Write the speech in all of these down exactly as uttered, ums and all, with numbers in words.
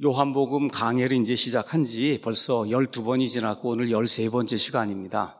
요한복음 강해를 이제 시작한 지 벌써 열두 번이 지났고 오늘 열세 번째 시간입니다.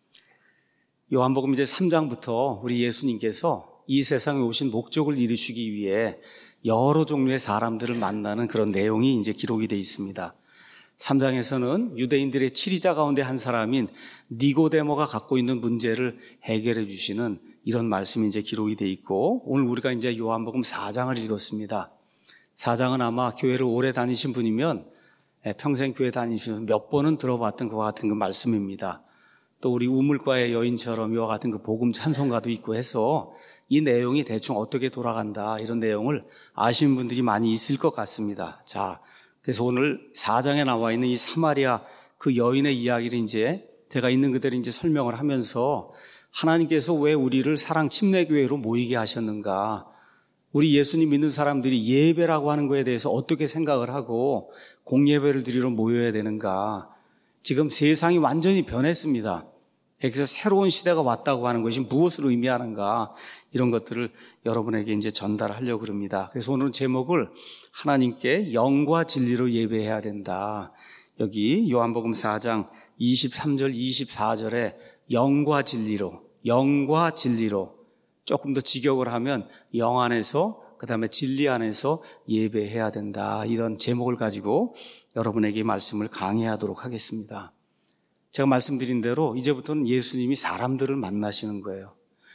요한복음 이제 삼 장부터 우리 예수님께서 이 세상에 오신 목적을 이루시기 위해 여러 종류의 사람들을 만나는 그런 내용이 이제 기록이 되어 있습니다. 삼 장에서는 유대인들의 치리자 가운데 한 사람인 니고데모가 갖고 있는 문제를 해결해 주시는 이런 말씀이 이제 기록이 되어 있고, 오늘 우리가 이제 요한복음 사 장을 읽었습니다. 사 장은 아마 교회를 오래 다니신 분이면 평생 교회 다니시면 몇 번은 들어봤던 그와 같은 그 말씀입니다. 또 우리 우물가의 여인처럼 이와 같은 그 복음 찬송가도 있고 해서 이 내용이 대충 어떻게 돌아간다 이런 내용을 아시는 분들이 많이 있을 것 같습니다. 자, 그래서 오늘 사 장에 나와 있는 이 사마리아 그 여인의 이야기를 이제 제가 있는 그대로 이제 설명을 하면서 하나님께서 왜 우리를 사랑 침례교회로 모이게 하셨는가, 우리 예수님 믿는 사람들이 예배라고 하는 거에 대해서 어떻게 생각을 하고 공예배를 드리러 모여야 되는가. 지금 세상이 완전히 변했습니다. 여기서 새로운 시대가 왔다고 하는 것이 무엇을 의미하는가, 이런 것들을 여러분에게 이제 전달하려고 합니다. 그래서 오늘 제목을 하나님께 영과 진리로 예배해야 된다. 여기 요한복음 사 장 이십삼 절 이십사 절에 영과 진리로, 영과 진리로, 조금 더 직역을 하면 영 안에서 그 다음에 진리 안에서 예배해야 된다, 이런 제목을 가지고 여러분에게 말씀을 강해하도록 하겠습니다. 제가 말씀드린 대로 이제부터는 예수님이 사람들을 만나시는 거예요.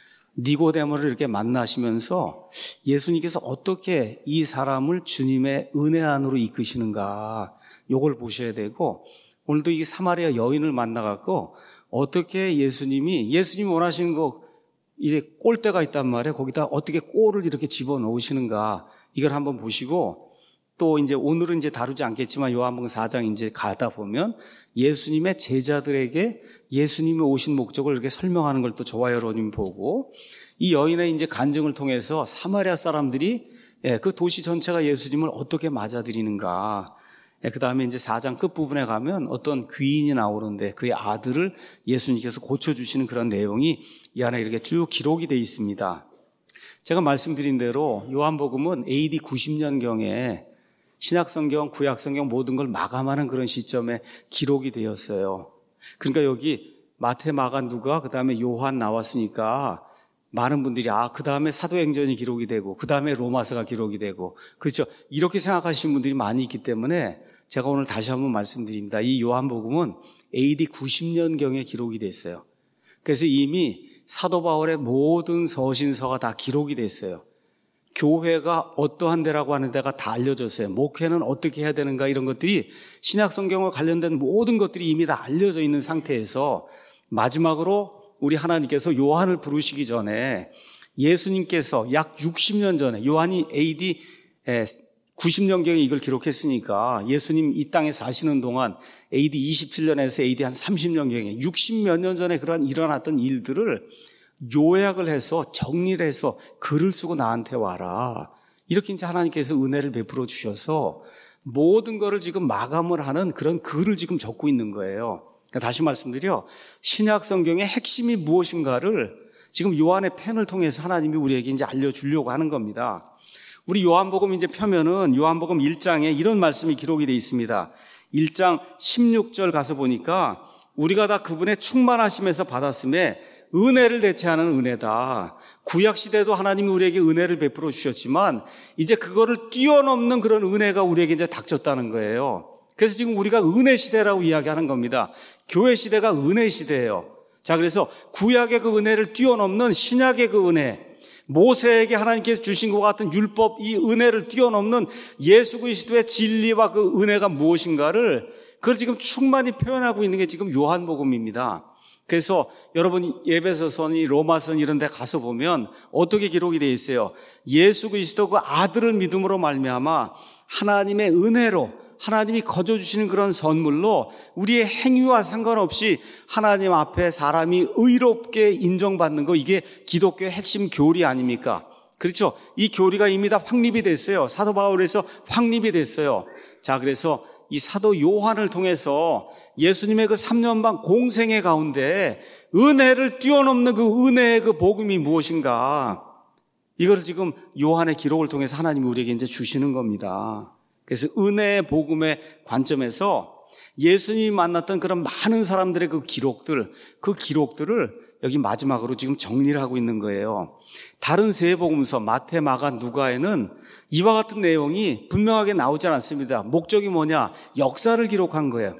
니고데모를 이렇게 만나시면서 예수님께서 어떻게 이 사람을 주님의 은혜 안으로 이끄시는가, 이걸 보셔야 되고, 오늘도 이 사마리아 여인을 만나갖고 어떻게 예수님이 예수님이 원하시는 거 이게 꼴대가 있단 말이에요. 거기다 어떻게 꼴을 이렇게 집어넣으시는가, 이걸 한번 보시고, 또 이제 오늘은 이제 다루지 않겠지만 요한복음 사 장 이제 가다 보면 예수님의 제자들에게 예수님이 오신 목적을 이렇게 설명하는 걸 또 저와 여러분이 보고, 이 여인의 이제 간증을 통해서 사마리아 사람들이 그 도시 전체가 예수님을 어떻게 맞아들이는가, 그 다음에 이제 사 장 끝부분에 가면 어떤 귀인이 나오는데 그의 아들을 예수님께서 고쳐주시는 그런 내용이 이 안에 이렇게 쭉 기록이 되어 있습니다. 제가 말씀드린 대로 요한복음은 에이디 구십 년경에 신약성경, 구약성경 모든 걸 마감하는 그런 시점에 기록이 되었어요. 그러니까 여기 마태, 마가, 누가, 그 다음에 요한 나왔으니까 많은 분들이 아, 그 다음에 사도행전이 기록이 되고 그 다음에 로마서가 기록이 되고, 그렇죠, 이렇게 생각하시는 분들이 많이 있기 때문에 제가 오늘 다시 한번 말씀드립니다. 이 요한복음은 에이디 구십 년경에 기록이 됐어요. 그래서 이미 사도 바울의 모든 서신서가 다 기록이 됐어요. 교회가 어떠한 데라고 하는 데가 다 알려졌어요. 목회는 어떻게 해야 되는가, 이런 것들이 신약성경과 관련된 모든 것들이 이미 다 알려져 있는 상태에서 마지막으로 우리 하나님께서 요한을 부르시기 전에 예수님께서 약 육십 년 전에, 요한이 에이디 구십 년경에 이걸 기록했으니까 예수님 이 땅에 사시는 동안 에이디 이십칠 년에서 에이디 한 삼십 년경에 육십 몇 년 전에 그러한 일어났던 일들을 요약을 해서 정리를 해서 글을 쓰고 나한테 와라, 이렇게 이제 하나님께서 은혜를 베풀어 주셔서 모든 거를 지금 마감을 하는 그런 글을 지금 적고 있는 거예요. 그러니까 다시 말씀드려, 신약 성경의 핵심이 무엇인가를 지금 요한의 펜을 통해서 하나님이 우리에게 이제 알려주려고 하는 겁니다. 우리 요한복음 이제 펴면은 요한복음 일 장에 이런 말씀이 기록이 되어 있습니다. 일 장 십육 절 가서 보니까 우리가 다 그분의 충만하심에서 받았음에 은혜를 대체하는 은혜다. 구약시대도 하나님이 우리에게 은혜를 베풀어 주셨지만 이제 그거를 뛰어넘는 그런 은혜가 우리에게 이제 닥쳤다는 거예요. 그래서 지금 우리가 은혜 시대라고 이야기하는 겁니다. 교회 시대가 은혜 시대예요. 자, 그래서 구약의 그 은혜를 뛰어넘는 신약의 그 은혜, 모세에게 하나님께서 주신 것 같은 율법, 이 은혜를 뛰어넘는 예수 그리스도의 진리와 그 은혜가 무엇인가를, 그걸 지금 충만히 표현하고 있는 게 지금 요한복음입니다. 그래서 여러분 에베소서니 로마서니 이런 데 가서 보면 어떻게 기록이 되어 있어요. 예수 그리스도 그 아들을 믿음으로 말미암아 하나님의 은혜로, 하나님이 거저주시는 그런 선물로 우리의 행위와 상관없이 하나님 앞에 사람이 의롭게 인정받는 거, 이게 기독교의 핵심 교리 아닙니까? 그렇죠? 이 교리가 이미 다 확립이 됐어요. 사도 바울에서 확립이 됐어요. 자, 그래서 이 사도 요한을 통해서 예수님의 그 삼 년 반 공생의 가운데 은혜를 뛰어넘는 그 은혜의 그 복음이 무엇인가, 이걸 지금 요한의 기록을 통해서 하나님이 우리에게 이제 주시는 겁니다. 그래서 은혜의 복음의 관점에서 예수님이 만났던 그런 많은 사람들의 그 기록들, 그 기록들을 여기 마지막으로 지금 정리를 하고 있는 거예요. 다른 세 복음서 마태, 마가, 누가에는 이와 같은 내용이 분명하게 나오지 않았습니다. 목적이 뭐냐? 역사를 기록한 거예요.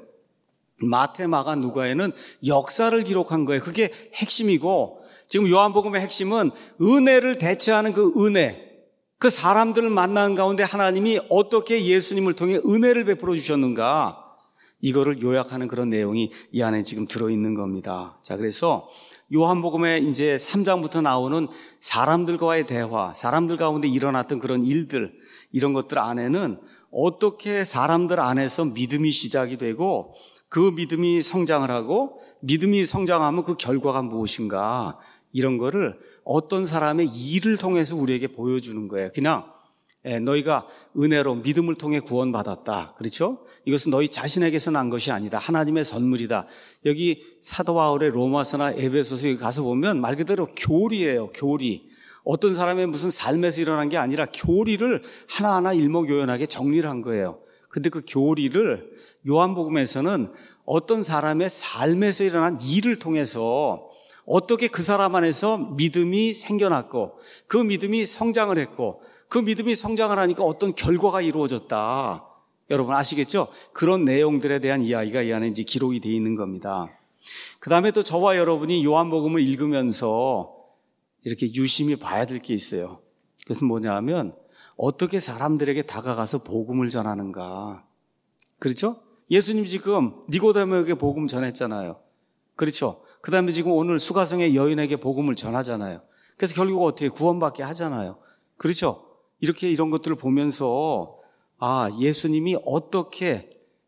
마태, 마가, 누가에는 역사를 기록한 거예요. 그게 핵심이고, 지금 요한복음의 핵심은 은혜를 대체하는 그 은혜, 그 사람들을 만나는 가운데 하나님이 어떻게 예수님을 통해 은혜를 베풀어 주셨는가, 이거를 요약하는 그런 내용이 이 안에 지금 들어있는 겁니다. 자, 그래서 요한복음의 이제 삼 장부터 나오는 사람들과의 대화, 사람들 가운데 일어났던 그런 일들, 이런 것들 안에는 어떻게 사람들 안에서 믿음이 시작이 되고 그 믿음이 성장을 하고 믿음이 성장하면 그 결과가 무엇인가, 이런 거를 어떤 사람의 일을 통해서 우리에게 보여주는 거예요. 그냥 너희가 은혜로 믿음을 통해 구원받았다, 그렇죠? 이것은 너희 자신에게서 난 것이 아니다, 하나님의 선물이다. 여기 사도 바울의 로마서나 에베소서에 가서 보면 말 그대로 교리예요. 교리. 어떤 사람의 무슨 삶에서 일어난 게 아니라 교리를 하나하나 일목요연하게 정리를 한 거예요. 근데 그 교리를 요한복음에서는 어떤 사람의 삶에서 일어난 일을 통해서 어떻게 그 사람 안에서 믿음이 생겨났고 그 믿음이 성장을 했고 그 믿음이 성장을 하니까 어떤 결과가 이루어졌다. 여러분 아시겠죠? 그런 내용들에 대한 이야기가 이 안에 이제 기록이 되어 있는 겁니다. 그 다음에 또 저와 여러분이 요한복음을 읽으면서 이렇게 유심히 봐야 될 게 있어요. 그것은 뭐냐 하면 어떻게 사람들에게 다가가서 복음을 전하는가. 그렇죠? 예수님 지금 니고데모에게 복음 전했잖아요. 그렇죠? 그 다음에 지금 오늘 수가성의 여인에게 복음을 전하잖아요. 그래서 결국 어떻게 구원받게 하잖아요. 그렇죠? 이렇게 이런 것들을 보면서 아, 예수님이 어떻게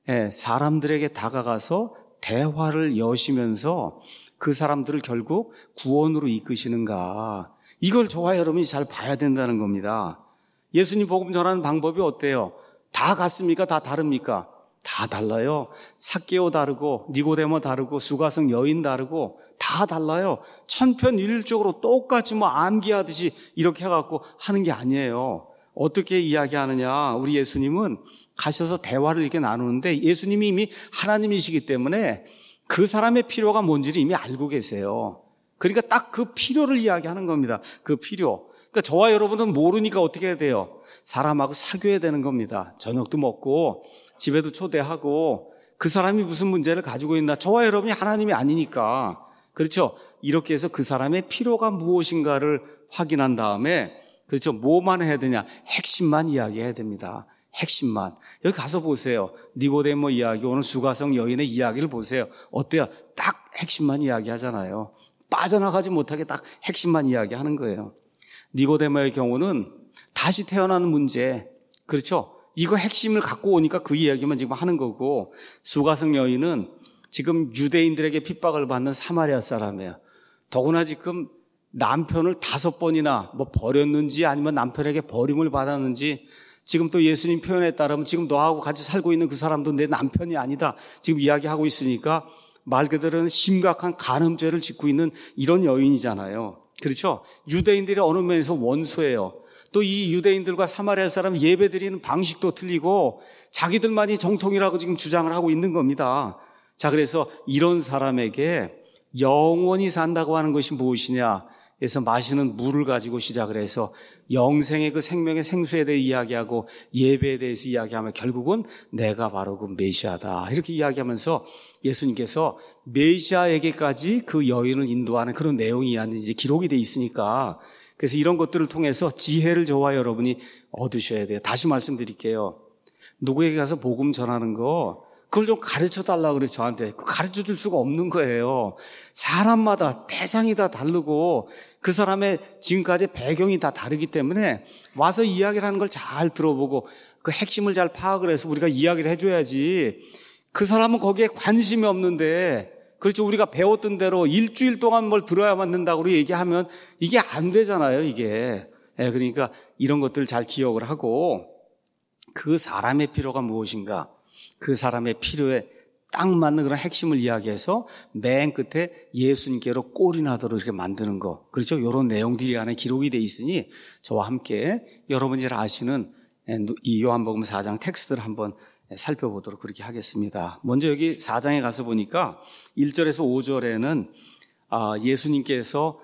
사람들에게 다가가서 대화를 여시면서 그 사람들을 결국 구원으로 이끄시는가, 이걸 저와 여러분이 잘 봐야 된다는 겁니다. 예수님 복음 전하는 방법이 어때요? 다 같습니까? 다 다릅니까? 다 달라요. 삭개오 다르고 니고데모 다르고 수가성 여인 다르고 다 달라요. 천편일률적으로 똑같이 뭐 암기하듯이 이렇게 해갖고 하는 게 아니에요. 어떻게 이야기하느냐, 우리 예수님은 가셔서 대화를 이렇게 나누는데 예수님이 이미 하나님이시기 때문에 그 사람의 필요가 뭔지를 이미 알고 계세요. 그러니까 딱 그 필요를 이야기하는 겁니다. 그 필요. 그러니까 저와 여러분은 모르니까 어떻게 해야 돼요? 사람하고 사귀어야 되는 겁니다. 저녁도 먹고 집에도 초대하고 그 사람이 무슨 문제를 가지고 있나, 저와 여러분이 하나님이 아니니까. 그렇죠? 이렇게 해서 그 사람의 필요가 무엇인가를 확인한 다음에, 그렇죠, 뭐만 해야 되냐? 핵심만 이야기해야 됩니다. 핵심만. 여기 가서 보세요. 니고데모 이야기, 오늘 수가성 여인의 이야기를 보세요. 어때요? 딱 핵심만 이야기하잖아요. 빠져나가지 못하게 딱 핵심만 이야기하는 거예요. 니고데모의 경우는 다시 태어나는 문제, 그렇죠? 이거 핵심을 갖고 오니까 그 이야기만 지금 하는 거고, 수가성 여인은 지금 유대인들에게 핍박을 받는 사마리아 사람이에요. 더구나 지금 남편을 다섯 번이나 뭐 버렸는지 아니면 남편에게 버림을 받았는지, 지금 또 예수님 표현에 따르면 지금 너하고 같이 살고 있는 그 사람도 내 남편이 아니다 지금 이야기하고 있으니까 말 그대로는 심각한 간음죄를 짓고 있는 이런 여인이잖아요. 그렇죠? 유대인들이 어느 면에서 원수예요. 또 이 유대인들과 사마리아 사람 예배드리는 방식도 틀리고 자기들만이 정통이라고 지금 주장을 하고 있는 겁니다. 자, 그래서 이런 사람에게 영원히 산다고 하는 것이 무엇이냐? 그래서 마시는 물을 가지고 시작을 해서 영생의 그 생명의 생수에 대해 이야기하고 예배에 대해서 이야기하면 결국은 내가 바로 그 메시아다, 이렇게 이야기하면서 예수님께서 메시아에게까지 그 여인을 인도하는 그런 내용이 이제 기록이 돼 있으니까, 그래서 이런 것들을 통해서 지혜를 저와 여러분이 얻으셔야 돼요. 다시 말씀드릴게요. 누구에게 가서 복음 전하는 거, 그걸 좀 가르쳐 달라고 그래요, 저한테. 가르쳐 줄 수가 없는 거예요. 사람마다 대상이 다 다르고 그 사람의 지금까지 배경이 다 다르기 때문에 와서 이야기를 하는 걸 잘 들어보고 그 핵심을 잘 파악을 해서 우리가 이야기를 해줘야지. 그 사람은 거기에 관심이 없는데, 그렇죠, 우리가 배웠던 대로 일주일 동안 뭘 들어야만 된다고 우리 얘기하면 이게 안 되잖아요, 이게. 네, 그러니까 이런 것들을 잘 기억을 하고 그 사람의 필요가 무엇인가, 그 사람의 필요에 딱 맞는 그런 핵심을 이야기해서 맨 끝에 예수님께로 꼴이 나도록 이렇게 만드는 거, 그렇죠? 이런 내용들이 안에 기록이 돼 있으니 저와 함께 여러분이 잘 아시는 이 요한복음 사 장 텍스트를 한번 살펴보도록 그렇게 하겠습니다. 먼저 여기 사 장에 가서 보니까 일 절에서 오 절에는 예수님께서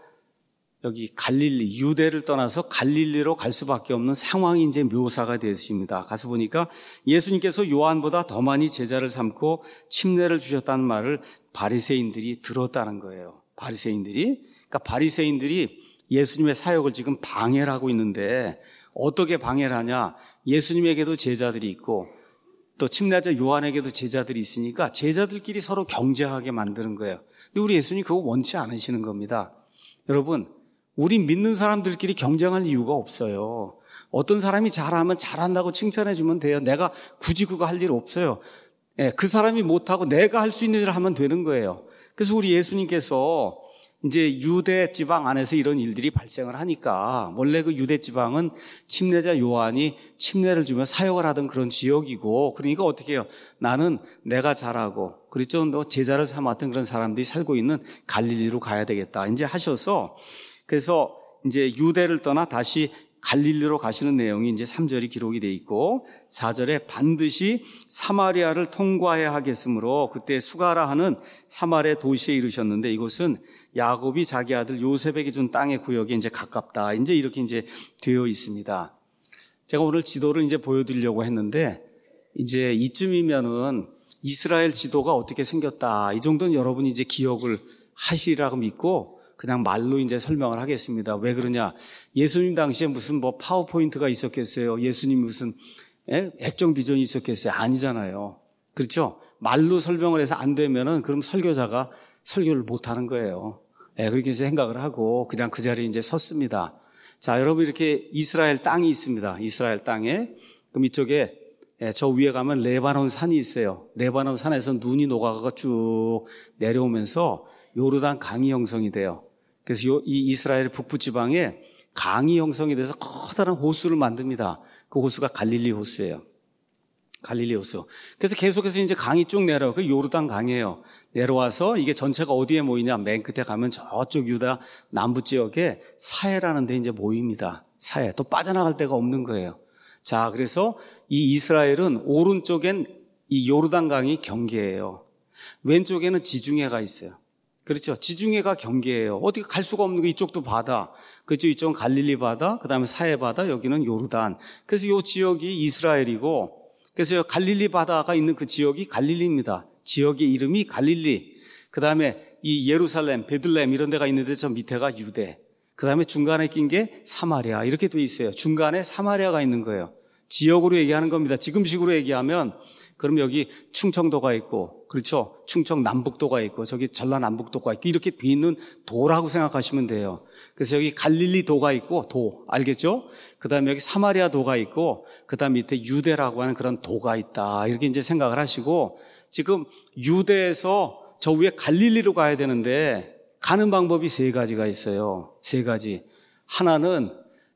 여기 갈릴리, 유대를 떠나서 갈릴리로 갈 수밖에 없는 상황이 이제 묘사가 되어 있습니다. 가서 보니까 예수님께서 요한보다 더 많이 제자를 삼고 침례를 주셨다는 말을 바리새인들이 들었다는 거예요. 바리새인들이. 그러니까 바리새인들이 예수님의 사역을 지금 방해를 하고 있는데 어떻게 방해를 하냐? 예수님에게도 제자들이 있고 또 침례자 요한에게도 제자들이 있으니까 제자들끼리 서로 경쟁하게 만드는 거예요. 근데 우리 예수님 그거 원치 않으시는 겁니다. 여러분, 우리 믿는 사람들끼리 경쟁할 이유가 없어요. 어떤 사람이 잘하면 잘한다고 칭찬해 주면 돼요. 내가 굳이 그거 할 일 없어요. 예, 그 사람이 못하고 내가 할 수 있는 일을 하면 되는 거예요. 그래서 우리 예수님께서 이제 유대 지방 안에서 이런 일들이 발생을 하니까 원래 그 유대 지방은 침례자 요한이 침례를 주며 사역을 하던 그런 지역이고 그러니까 어떻게 해요? 나는 내가 잘하고 그렇죠? 너 제자를 삼았던 그런 사람들이 살고 있는 갈릴리로 가야 되겠다. 이제 하셔서 그래서 이제 유대를 떠나 다시 갈릴리로 가시는 내용이 이제 삼 절이 기록이 돼 있고 사 절에 반드시 사마리아를 통과해야 하겠으므로 그때 수가라 하는 사마리아 도시에 이르셨는데 이곳은 야곱이 자기 아들 요셉에게 준 땅의 구역에 이제 가깝다. 이제 이렇게 이제 되어 있습니다. 제가 오늘 지도를 이제 보여드리려고 했는데 이제 이쯤이면은 이스라엘 지도가 어떻게 생겼다. 이 정도는 여러분이 이제 기억을 하시리라고 믿고 그냥 말로 이제 설명을 하겠습니다. 왜 그러냐? 예수님 당시에 무슨 뭐 파워포인트가 있었겠어요? 예수님 무슨 예? 액정 비전이 있었겠어요? 아니잖아요. 그렇죠? 말로 설명을 해서 안 되면은 그럼 설교자가 설교를 못 하는 거예요. 예, 그렇게 생각을 하고 그냥 그 자리에 이제 섰습니다. 자, 여러분 이렇게 이스라엘 땅이 있습니다. 이스라엘 땅에. 그럼 이쪽에 예, 저 위에 가면 레바논 산이 있어요. 레바논 산에서 눈이 녹아가 쭉 내려오면서 요르단 강이 형성이 돼요. 그래서 요, 이 이스라엘 북부 지방에 강이 형성이 돼서 커다란 호수를 만듭니다. 그 호수가 갈릴리 호수예요. 갈릴리 호수. 그래서 계속해서 이제 강이 쭉 내려요. 그 요르단 강이에요. 내려와서 이게 전체가 어디에 모이냐? 맨 끝에 가면 저쪽 유다 남부 지역에 사해라는 데 이제 모입니다. 사해. 또 빠져나갈 데가 없는 거예요. 자, 그래서 이 이스라엘은 오른쪽엔 이 요르단 강이 경계예요. 왼쪽에는 지중해가 있어요. 그렇죠. 지중해가 경계예요. 어떻게 갈 수가 없는 거 이쪽도 바다. 그쪽 이쪽은 갈릴리 바다, 그 다음에 사해 바다, 여기는 요르단. 그래서 이 지역이 이스라엘이고 그래서 갈릴리 바다가 있는 그 지역이 갈릴리입니다. 지역의 이름이 갈릴리. 그 다음에 이 예루살렘, 베들레헴 이런 데가 있는데 저 밑에가 유대. 그 다음에 중간에 낀 게 사마리아. 이렇게 돼 있어요. 중간에 사마리아가 있는 거예요. 지역으로 얘기하는 겁니다. 지금식으로 얘기하면 그럼 여기 충청도가 있고, 그렇죠? 충청 남북도가 있고, 저기 전라남북도가 있고, 이렇게 돼 있는 도라고 생각하시면 돼요. 그래서 여기 갈릴리 도가 있고, 도, 알겠죠? 그 다음에 여기 사마리아 도가 있고, 그 다음 밑에 유대라고 하는 그런 도가 있다. 이렇게 이제 생각을 하시고, 지금 유대에서 저 위에 갈릴리로 가야 되는데, 가는 방법이 세 가지가 있어요. 세 가지. 하나는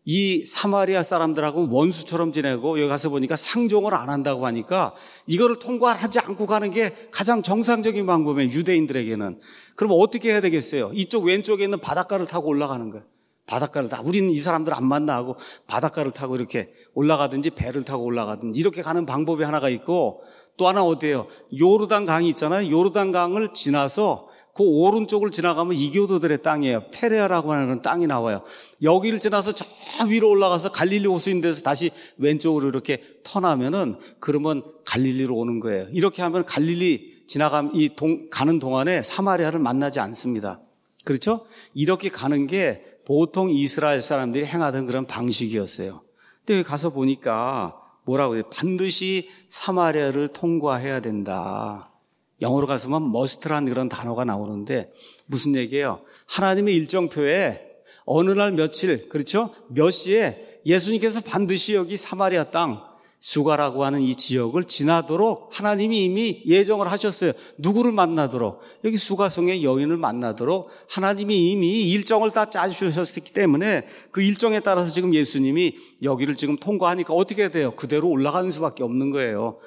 이 사마리아 사람들하고 원수처럼 지내고 여기 가서 보니까 상종을 안 한다고 하니까 이거를 통과하지 않고 가는 게 가장 정상적인 방법이에요. 유대인들에게는. 그럼 어떻게 해야 되겠어요? 이쪽 왼쪽에 있는 바닷가를 타고 올라가는 거예요. 바닷가를 타. 우리는 이 사람들 안 만나 하고 바닷가를 타고 이렇게 올라가든지 배를 타고 올라가든지 이렇게 가는 방법이 하나가 있고 또 하나 어때요? 요르단 강이 있잖아요. 요르단 강을 지나서 그 오른쪽을 지나가면 이교도들의 땅이에요. 페레아라고 하는 땅이 나와요. 여기를 지나서 저 위로 올라가서 갈릴리 호수인 데서 다시 왼쪽으로 이렇게 턴하면은 그러면 갈릴리로 오는 거예요. 이렇게 하면 갈릴리 지나가면 이 동, 가는 동안에 사마리아를 만나지 않습니다. 그렇죠? 이렇게 가는 게 보통 이스라엘 사람들이 행하던 그런 방식이었어요. 근데 여기 가서 보니까 뭐라고 해요? 반드시 사마리아를 통과해야 된다. 영어로 가서만 must라는 그런 단어가 나오는데 무슨 얘기예요? 하나님의 일정표에 어느 날 며칠, 그렇죠? 몇 시에 예수님께서 반드시 여기 사마리아 땅, 수가라고 하는 이 지역을 지나도록 하나님이 이미 예정을 하셨어요. 누구를 만나도록? 여기 수가성의 여인을 만나도록 하나님이 이미 일정을 다 짜주셨기 때문에 그 일정에 따라서 지금 예수님이 여기를 지금 통과하니까 어떻게 돼요? 그대로 올라가는 수밖에 없는 거예요.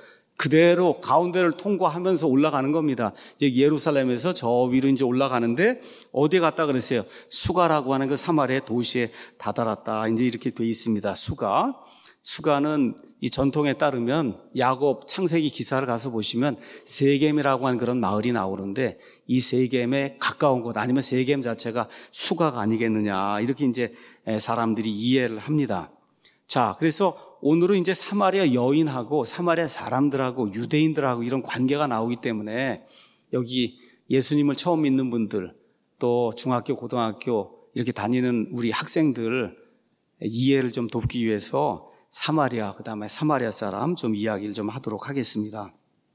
그대로 가운데를 통과하면서 올라가는 겁니다. 여기 예루살렘에서 저 위로 이제 올라가는데 어디에 갔다 그랬어요? 수가라고 하는 그 사마리아 도시에 다다랐다. 이제 이렇게 돼 있습니다. 수가. 수가는 이 전통에 따르면 야곱 창세기 기사를 가서 보시면 세겜이라고 하는 그런 마을이 나오는데 이 세겜에 가까운 곳 아니면 세겜 자체가 수가가 아니겠느냐 이렇게 이제 사람들이 이해를 합니다. 자, 그래서 오늘은 이제 사마리아 여인하고 사마리아 사람들하고 유대인들하고 이런 관계가 나오기 때문에 여기 예수님을 처음 믿는 분들 또 중학교, 고등학교 이렇게 다니는 우리 학생들 이해를 좀 돕기 위해서 사마리아, 그 다음에 사마리아 사람 좀 이야기를 좀 하도록 하겠습니다.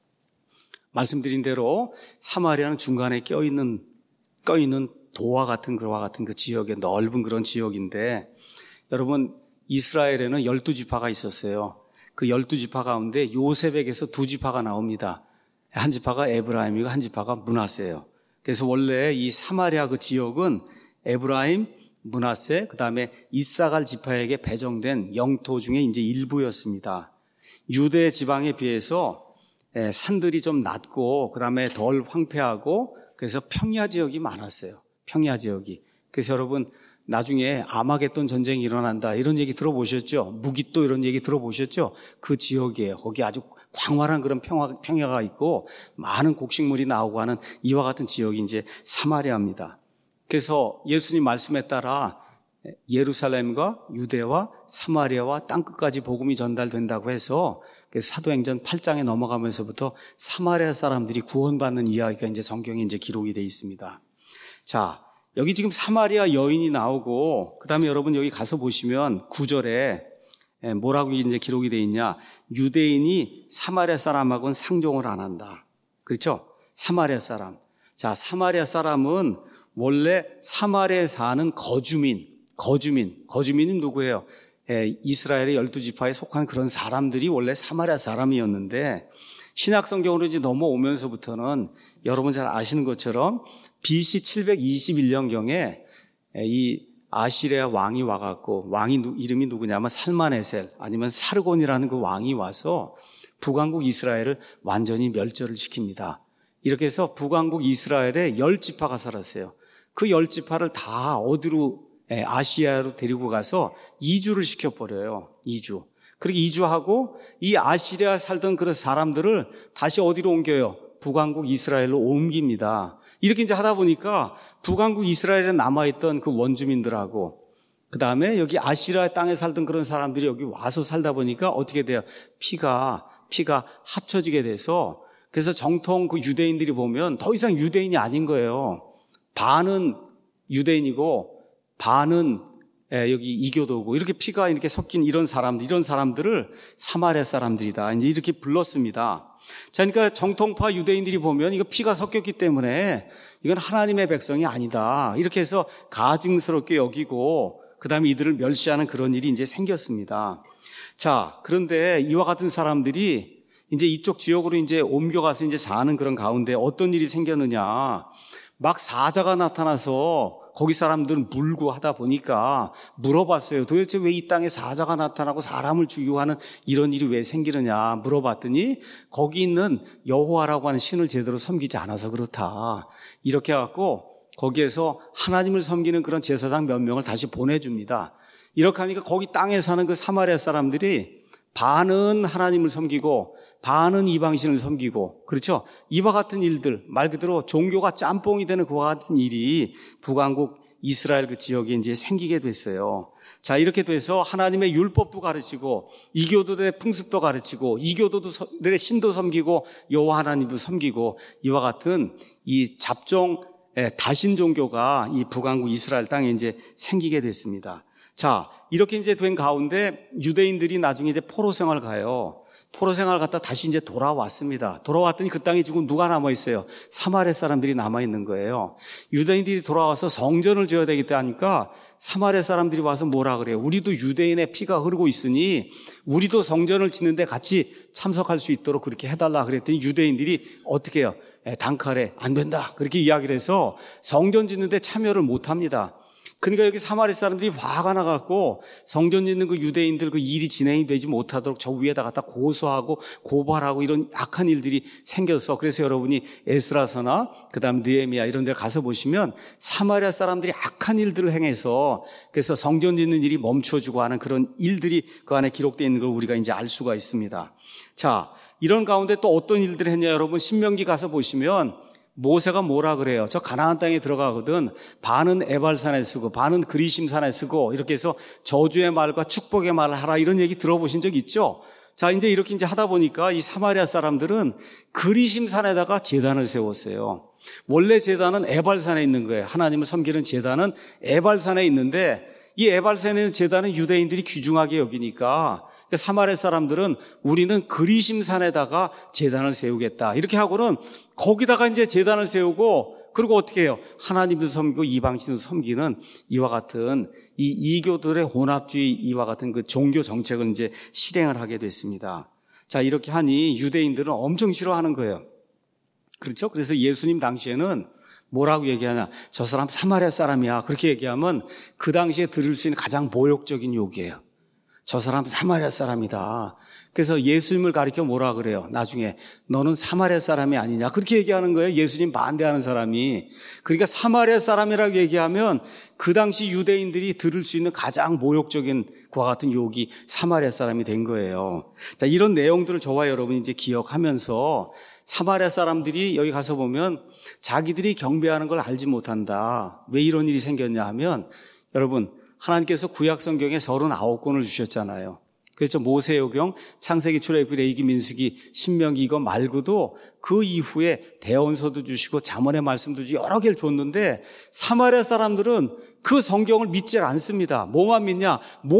말씀드린 대로 사마리아는 중간에 껴있는, 껴있는 도와 같은 그와 같은 그 지역의 넓은 그런 지역인데 여러분 이스라엘에는 열두 지파가 있었어요. 그 열두 지파 가운데 요셉에게서 두 지파가 나옵니다. 한 지파가 에브라임이고 한 지파가 므낫세예요. 그래서 원래 이 사마리아 그 지역은 에브라임, 므낫세, 그 다음에 이사갈 지파에게 배정된 영토 중에 이제 일부였습니다. 유대 지방에 비해서 산들이 좀 낮고, 그 다음에 덜 황폐하고, 그래서 평야 지역이 많았어요. 평야 지역이. 그래서 여러분, 나중에 아마겟돈 전쟁이 일어난다, 이런 얘기 들어보셨죠? 무기또 이런 얘기 들어보셨죠? 그 지역이에요. 거기 아주 광활한 그런 평화, 평야가 있고, 많은 곡식물이 나오고 하는 이와 같은 지역이 이제 사마리아입니다. 그래서 예수님 말씀에 따라 예루살렘과 유대와 사마리아와 땅끝까지 복음이 전달된다고 해서 사도행전 팔 장에 넘어가면서부터 사마리아 사람들이 구원받는 이야기가 이제 성경에 이제 기록이 되어 있습니다. 자, 여기 지금 사마리아 여인이 나오고, 그 다음에 여러분 여기 가서 보시면 구 절에 뭐라고 이제 기록이 되어 있냐. 유대인이 사마리아 사람하고는 상종을 안 한다. 그렇죠? 사마리아 사람. 자, 사마리아 사람은 원래 사마리아에 사는 거주민, 거주민, 거주민은 누구예요? 예, 이스라엘의 열두 지파에 속한 그런 사람들이 원래 사마리아 사람이었는데 신약 성경으로 이제 넘어오면서부터는 여러분 잘 아시는 것처럼 비씨 칠백이십일 년경에 이 아시리아 왕이 와갖고 왕이 이름이 누구냐면 살마네셀 아니면 사르곤이라는 그 왕이 와서 북왕국 이스라엘을 완전히 멸절을 시킵니다. 이렇게 해서 북왕국 이스라엘에 열 지파가 살았어요. 그 열 지파를 다 어디로 아시아로 데리고 가서 이주를 시켜버려요. 이주. 그렇게 이주하고 이 아시리아 살던 그런 사람들을 다시 어디로 옮겨요? 북왕국 이스라엘로 옮깁니다. 이렇게 이제 하다 보니까 북왕국 이스라엘에 남아있던 그 원주민들하고 그 다음에 여기 아시리아 땅에 살던 그런 사람들이 여기 와서 살다 보니까 어떻게 돼요? 피가, 피가 합쳐지게 돼서 그래서 정통 그 유대인들이 보면 더 이상 유대인이 아닌 거예요. 반은 유대인이고 반은 여기 이교도고 이렇게 피가 이렇게 섞인 이런 사람들, 이런 사람들을 사마리아 사람들이다. 이제 이렇게 불렀습니다. 자, 그러니까 정통파 유대인들이 보면 이거 피가 섞였기 때문에 이건 하나님의 백성이 아니다. 이렇게 해서 가증스럽게 여기고 그 다음에 이들을 멸시하는 그런 일이 이제 생겼습니다. 자, 그런데 이와 같은 사람들이 이제 이쪽 지역으로 이제 옮겨가서 이제 사는 그런 가운데 어떤 일이 생겼느냐. 막 사자가 나타나서 거기 사람들은 물고 하다 보니까 물어봤어요. 도대체 왜 이 땅에 사자가 나타나고 사람을 죽이고 하는 이런 일이 왜 생기느냐 물어봤더니 거기 있는 여호와라고 하는 신을 제대로 섬기지 않아서 그렇다. 이렇게 해갖고 거기에서 하나님을 섬기는 그런 제사장 몇 명을 다시 보내줍니다. 이렇게 하니까 거기 땅에 사는 그 사마리아 사람들이 반은 하나님을 섬기고 반은 이방신을 섬기고, 그렇죠? 이와 같은 일들, 말 그대로 종교가 짬뽕이 되는 그와 같은 일이 북왕국 이스라엘 그 지역에 이제 생기게 됐어요. 자, 이렇게 돼서 하나님의 율법도 가르치고 이교도들의 풍습도 가르치고 이교도들의 신도 섬기고 여호와 하나님도 섬기고 이와 같은 이 잡종 다신 종교가 이 북왕국 이스라엘 땅에 이제 생기게 됐습니다. 자, 이렇게 이제 된 가운데 유대인들이 나중에 이제 포로 생활 가요. 포로 생활 갔다 다시 이제 돌아왔습니다. 돌아왔더니 그 땅에 지금 누가 남아 있어요? 사마리아 사람들이 남아 있는 거예요. 유대인들이 돌아와서 성전을 지어야 되겠다 하니까 사마리아 사람들이 와서 뭐라 그래요? 우리도 유대인의 피가 흐르고 있으니 우리도 성전을 짓는데 같이 참석할 수 있도록 그렇게 해달라 그랬더니 유대인들이 어떻게 해요? 단칼에 안 된다 그렇게 이야기를 해서 성전 짓는데 참여를 못 합니다. 그러니까 여기 사마리 사람들이 화가 나갖고 성전 짓는 그 유대인들 그 일이 진행이 되지 못하도록 저 위에다 갖다 고소하고 고발하고 이런 악한 일들이 생겼어. 그래서 여러분이 에스라서나 그다음 느헤미야 이런 데 가서 보시면 사마리아 사람들이 악한 일들을 행해서 그래서 성전 짓는 일이 멈춰지고 하는 그런 일들이 그 안에 기록되어 있는 걸 우리가 이제 알 수가 있습니다. 자, 이런 가운데 또 어떤 일들을 했냐 여러분 신명기 가서 보시면 모세가 뭐라 그래요? 저 가나안 땅에 들어가거든 반은 에발산에 쓰고 반은 그리심산에 쓰고 이렇게 해서 저주의 말과 축복의 말을 하라 이런 얘기 들어보신 적 있죠? 자, 이제 이렇게 이제 하다 보니까 이 사마리아 사람들은 그리심산에다가 제단을 세웠어요. 원래 제단은 에발산에 있는 거예요. 하나님을 섬기는 제단은 에발산에 있는데 이 에발산에 있는 제단은 유대인들이 귀중하게 여기니까 사마리아 사람들은 우리는 그리심산에다가 제단을 세우겠다. 이렇게 하고는 거기다가 이제 제단을 세우고 그리고 어떻게 해요? 하나님도 섬기고 이방신도 섬기는 이와 같은 이 이교들의 혼합주의 이와 같은 그 종교 정책을 이제 실행을 하게 됐습니다. 자, 이렇게 하니 유대인들은 엄청 싫어하는 거예요. 그렇죠? 그래서 예수님 당시에는 뭐라고 얘기하냐? 저 사람 사마리아 사람이야. 그렇게 얘기하면 그 당시에 들을 수 있는 가장 모욕적인 욕이에요. 저 사람 사마리아 사람이다. 그래서 예수님을 가리켜 뭐라 그래요? 나중에 너는 사마리아 사람이 아니냐? 그렇게 얘기하는 거예요. 예수님 반대하는 사람이. 그러니까 사마리아 사람이라고 얘기하면 그 당시 유대인들이 들을 수 있는 가장 모욕적인 그와 같은 욕이 사마리아 사람이 된 거예요. 자, 이런 내용들을 저와 여러분이 이제 기억하면서 사마리아 사람들이 여기 가서 보면 자기들이 경배하는 걸 알지 못한다. 왜 이런 일이 생겼냐 하면 여러분 하나님께서 구약 성경에 서른아홉 권을 주셨잖아요. 그렇죠. 모세오경, 창세기, 출애굽기, 레위기, 민수기, 신명기 이거 말고도 그 이후에 대언서도 주시고 잠언의 말씀도 주시고 여러 개를 줬는데 사마리아 사람들은 그 성경을 믿지 않습니다. 뭐만 믿냐?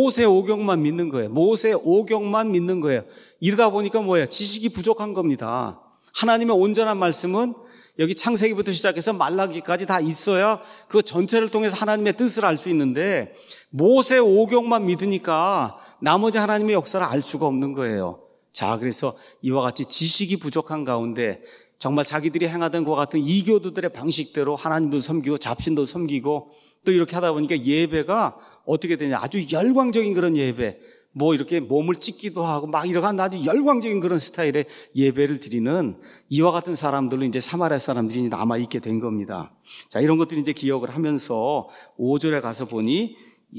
모세오경만 믿는 거예요. 모세오경만 믿는 거예요. 이러다 보니까 뭐예요? 지식이 부족한 겁니다. 하나님의 온전한 말씀은 여기 창세기부터 시작해서 말라기까지 다 있어야 그 전체를 통해서 하나님의 뜻을 알 수 있는데 모세 오경만 믿으니까 나머지 하나님의 역사를 알 수가 없는 거예요. 자, 그래서 이와 같이 지식이 부족한 가운데 정말 자기들이 행하던 것 같은 이교도들의 방식대로 하나님도 섬기고 잡신도 섬기고 또 이렇게 하다 보니까 예배가 어떻게 되냐? 아주 열광적인 그런 예배. 뭐 이렇게 몸을 찢기도 하고 막 이러고 아주 열광적인 그런 스타일의 예배를 드리는 이와 같은 사람들로 이제 사마리아 사람들이 남아있게 된 겁니다. 자, 이런 것들이 이제 기억을 하면서 오 절에 가서 보니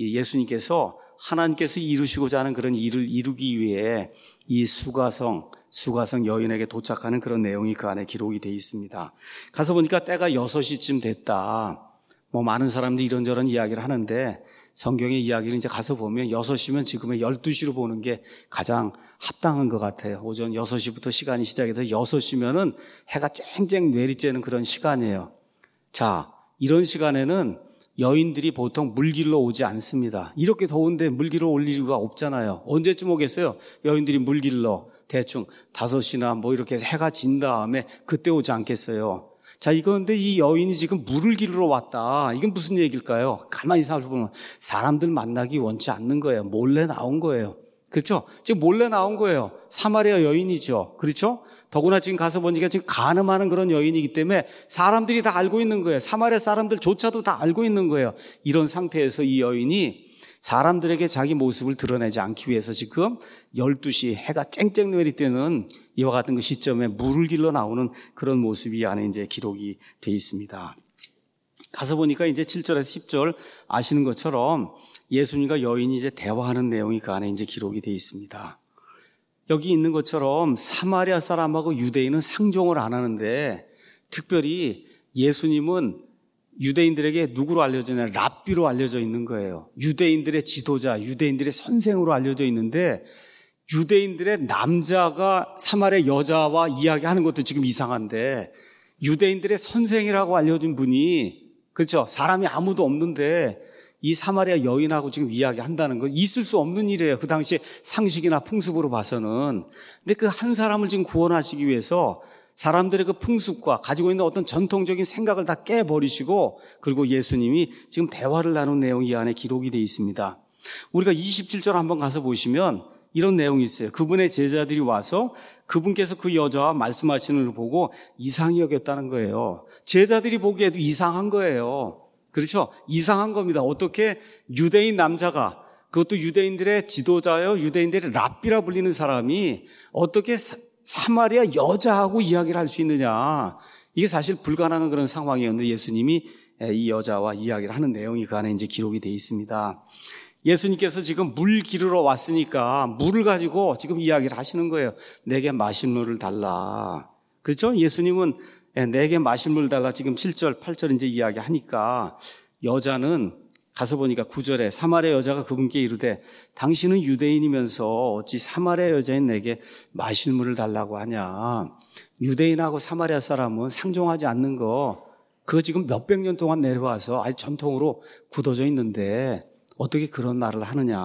예수님께서 하나님께서 이루시고자 하는 그런 일을 이루기 위해 이 수가성, 수가성 여인에게 도착하는 그런 내용이 그 안에 기록이 되어 있습니다. 가서 보니까 때가 여섯 시쯤 됐다. 뭐 많은 사람들이 이런저런 이야기를 하는데 성경의 이야기를 이제 가서 보면 여섯 시면 지금의 열두 시로 보는 게 가장 합당한 것 같아요. 오전 여섯 시부터 시간이 시작이 돼서 여섯 시면은 해가 쨍쨍 내리쬐는 그런 시간이에요. 자, 이런 시간에는 여인들이 보통 물길로 오지 않습니다. 이렇게 더운데 물길로 올 이유가 없잖아요. 언제쯤 오겠어요? 여인들이 물길로 대충 다섯 시나 뭐 이렇게 해서 해가 진 다음에 그때 오지 않겠어요? 자, 이건데 이 여인이 지금 물을 기르러 왔다. 이건 무슨 얘기일까요? 가만히 살펴보면 사람들 만나기 원치 않는 거예요. 몰래 나온 거예요. 그렇죠? 지금 몰래 나온 거예요. 사마리아 여인이죠. 그렇죠? 더구나 지금 가서 보니까 지금 간음하는 그런 여인이기 때문에 사람들이 다 알고 있는 거예요. 사마리아 사람들조차도 다 알고 있는 거예요. 이런 상태에서 이 여인이 사람들에게 자기 모습을 드러내지 않기 위해서 지금 열두 시 해가 쨍쨍 내릴 때는 이와 같은 그 시점에 물을 길러 나오는 그런 모습이 안에 이제 기록이 되어 있습니다. 가서 보니까 이제 칠 절에서 십 절 아시는 것처럼 예수님과 여인이 이제 대화하는 내용이 그 안에 이제 기록이 되어 있습니다. 여기 있는 것처럼 사마리아 사람하고 유대인은 상종을 안 하는데 특별히 예수님은 유대인들에게 누구로 알려져 있냐? 랍비로 알려져 있는 거예요. 유대인들의 지도자, 유대인들의 선생으로 알려져 있는데 유대인들의 남자가 사마리아 여자와 이야기하는 것도 지금 이상한데 유대인들의 선생이라고 알려진 분이 그렇죠? 사람이 아무도 없는데 이 사마리아 여인하고 지금 이야기한다는 건 있을 수 없는 일이에요. 그 당시에 상식이나 풍습으로 봐서는. 근데 그 한 사람을 지금 구원하시기 위해서 사람들의 그 풍습과 가지고 있는 어떤 전통적인 생각을 다 깨버리시고 그리고 예수님이 지금 대화를 나눈 내용이 이 안에 기록이 되어 있습니다. 우리가 이십칠 절 한번 가서 보시면 이런 내용이 있어요. 그분의 제자들이 와서 그분께서 그 여자와 말씀하시는 걸 보고 이상히 여겼다는 거예요. 제자들이 보기에도 이상한 거예요. 그렇죠? 이상한 겁니다. 어떻게 유대인 남자가, 그것도 유대인들의 지도자요, 유대인들의 랍비라 불리는 사람이 어떻게 사, 사마리아 여자하고 이야기를 할 수 있느냐. 이게 사실 불가능한 그런 상황이었는데 예수님이 이 여자와 이야기를 하는 내용이 그 안에 이제 기록이 되어 있습니다. 예수님께서 지금 물 기르러 왔으니까 물을 가지고 지금 이야기를 하시는 거예요. 내게 마실 물을 달라. 그렇죠? 예수님은 내게 마실 물을 달라 지금 칠 절, 팔 절 이제 이야기하니까 여자는 가서 보니까 구 절에 사마리아 여자가 그분께 이르되 당신은 유대인이면서 어찌 사마리아 여자인 내게 마실 물을 달라고 하냐. 유대인하고 사마리아 사람은 상종하지 않는 거 그거 지금 몇백 년 동안 내려와서 아주 전통으로 굳어져 있는데 어떻게 그런 말을 하느냐.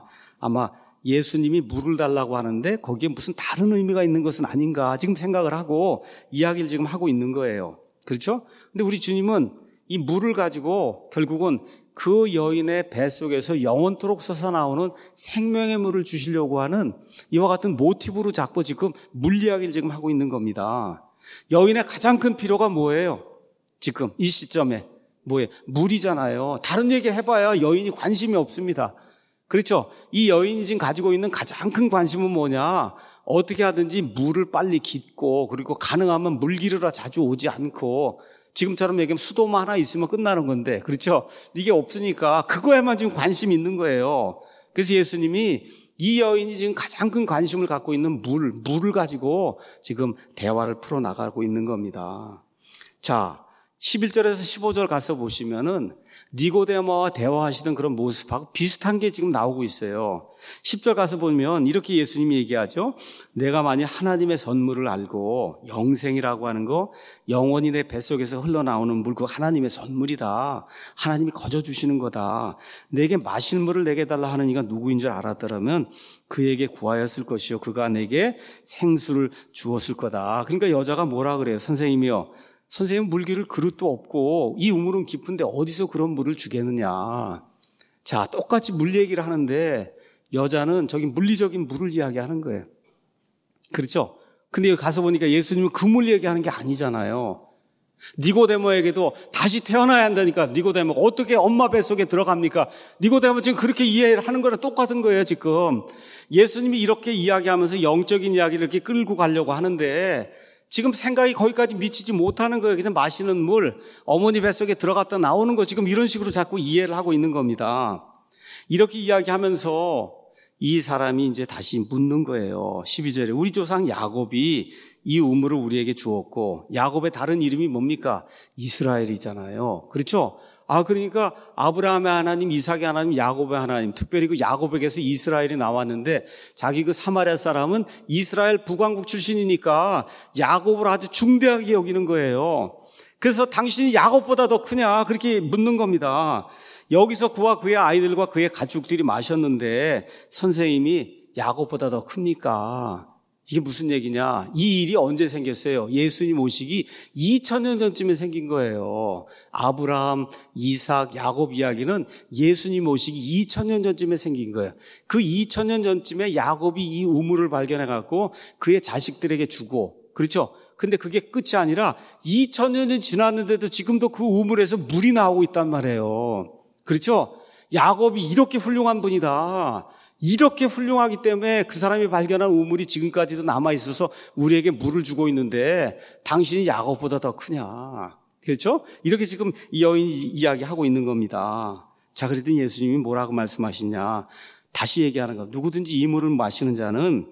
아마 예수님이 물을 달라고 하는데 거기에 무슨 다른 의미가 있는 것은 아닌가 지금 생각을 하고 이야기를 지금 하고 있는 거예요. 그렇죠? 근데 우리 주님은 이 물을 가지고 결국은 그 여인의 뱃속에서 영원토록 솟아나오는 생명의 물을 주시려고 하는 이와 같은 모티브로 자꾸 지금 물 이야기를 지금 하고 있는 겁니다. 여인의 가장 큰 필요가 뭐예요? 지금 이 시점에 뭐예요? 물이잖아요. 다른 얘기 해봐야 여인이 관심이 없습니다. 그렇죠? 이 여인이 지금 가지고 있는 가장 큰 관심은 뭐냐? 어떻게 하든지 물을 빨리 깃고 그리고 가능하면 물 기르러 자주 오지 않고 지금처럼 얘기하면 수도만 하나 있으면 끝나는 건데 그렇죠? 이게 없으니까 그거에만 지금 관심이 있는 거예요. 그래서 예수님이 이 여인이 지금 가장 큰 관심을 갖고 있는 물, 물을 가지고 지금 대화를 풀어나가고 있는 겁니다. 자, 십일 절에서 십오 절 가서 보시면은 니고데모와 대화하시던 그런 모습하고 비슷한 게 지금 나오고 있어요. 십 절 가서 보면 이렇게 예수님이 얘기하죠. 내가 만약 하나님의 선물을 알고 영생이라고 하는 거 영원히 내 뱃속에서 흘러나오는 물 그 하나님의 선물이다. 하나님이 거저 주시는 거다. 내게 마실 물을 내게 달라 하는 이가 누구인 줄 알았더라면 그에게 구하였을 것이요 그가 내게 생수를 주었을 거다. 그러니까 여자가 뭐라 그래요? 선생님이요. 선생님 물 기를 그릇도 없고 이 우물은 깊은데 어디서 그런 물을 주겠느냐. 자, 똑같이 물 얘기를 하는데 여자는 저기 물리적인 물을 이야기하는 거예요. 그렇죠? 근데 여기 가서 보니까 예수님은 그 물 얘기하는 게 아니잖아요. 니고데모에게도 다시 태어나야 한다니까. 니고데모가 어떻게 엄마 뱃속에 들어갑니까? 니고데모 지금 그렇게 이해를 하는 거랑 똑같은 거예요 지금. 예수님이 이렇게 이야기하면서 영적인 이야기를 이렇게 끌고 가려고 하는데 지금 생각이 거기까지 미치지 못하는 거예요. 그냥 마시는 물, 어머니 뱃속에 들어갔다 나오는 거 지금 이런 식으로 자꾸 이해를 하고 있는 겁니다. 이렇게 이야기하면서 이 사람이 이제 다시 묻는 거예요. 십이 절에 우리 조상 야곱이 이 우물을 우리에게 주었고 야곱의 다른 이름이 뭡니까? 이스라엘이잖아요. 그렇죠? 아, 그러니까 아브라함의 하나님, 이삭의 하나님, 야곱의 하나님, 특별히 그 야곱에게서 이스라엘이 나왔는데 자기 그 사마리아 사람은 이스라엘 북왕국 출신이니까 야곱을 아주 중대하게 여기는 거예요. 그래서 당신이 야곱보다 더 크냐 그렇게 묻는 겁니다. 여기서 그와 그의 아이들과 그의 가축들이 마셨는데 선생님이 야곱보다 더 큽니까? 이게 무슨 얘기냐? 이 일이 언제 생겼어요? 예수님 오시기 이천 년 전쯤에 생긴 거예요. 아브라함, 이삭, 야곱 이야기는 예수님 오시기 이천 년 전쯤에 생긴 거예요. 그 이천 년 전쯤에 야곱이 이 우물을 발견해 갖고 그의 자식들에게 주고, 그렇죠? 근데 그게 끝이 아니라 이천 년이 지났는데도 지금도 그 우물에서 물이 나오고 있단 말이에요. 그렇죠? 야곱이 이렇게 훌륭한 분이다. 이렇게 훌륭하기 때문에 그 사람이 발견한 우물이 지금까지도 남아있어서 우리에게 물을 주고 있는데 당신이 야곱보다 더 크냐. 그렇죠? 이렇게 지금 이 여인이 이야기하고 있는 겁니다. 자, 그랬더니 예수님이 뭐라고 말씀하시냐. 다시 얘기하는 거. 누구든지 이 물을 마시는 자는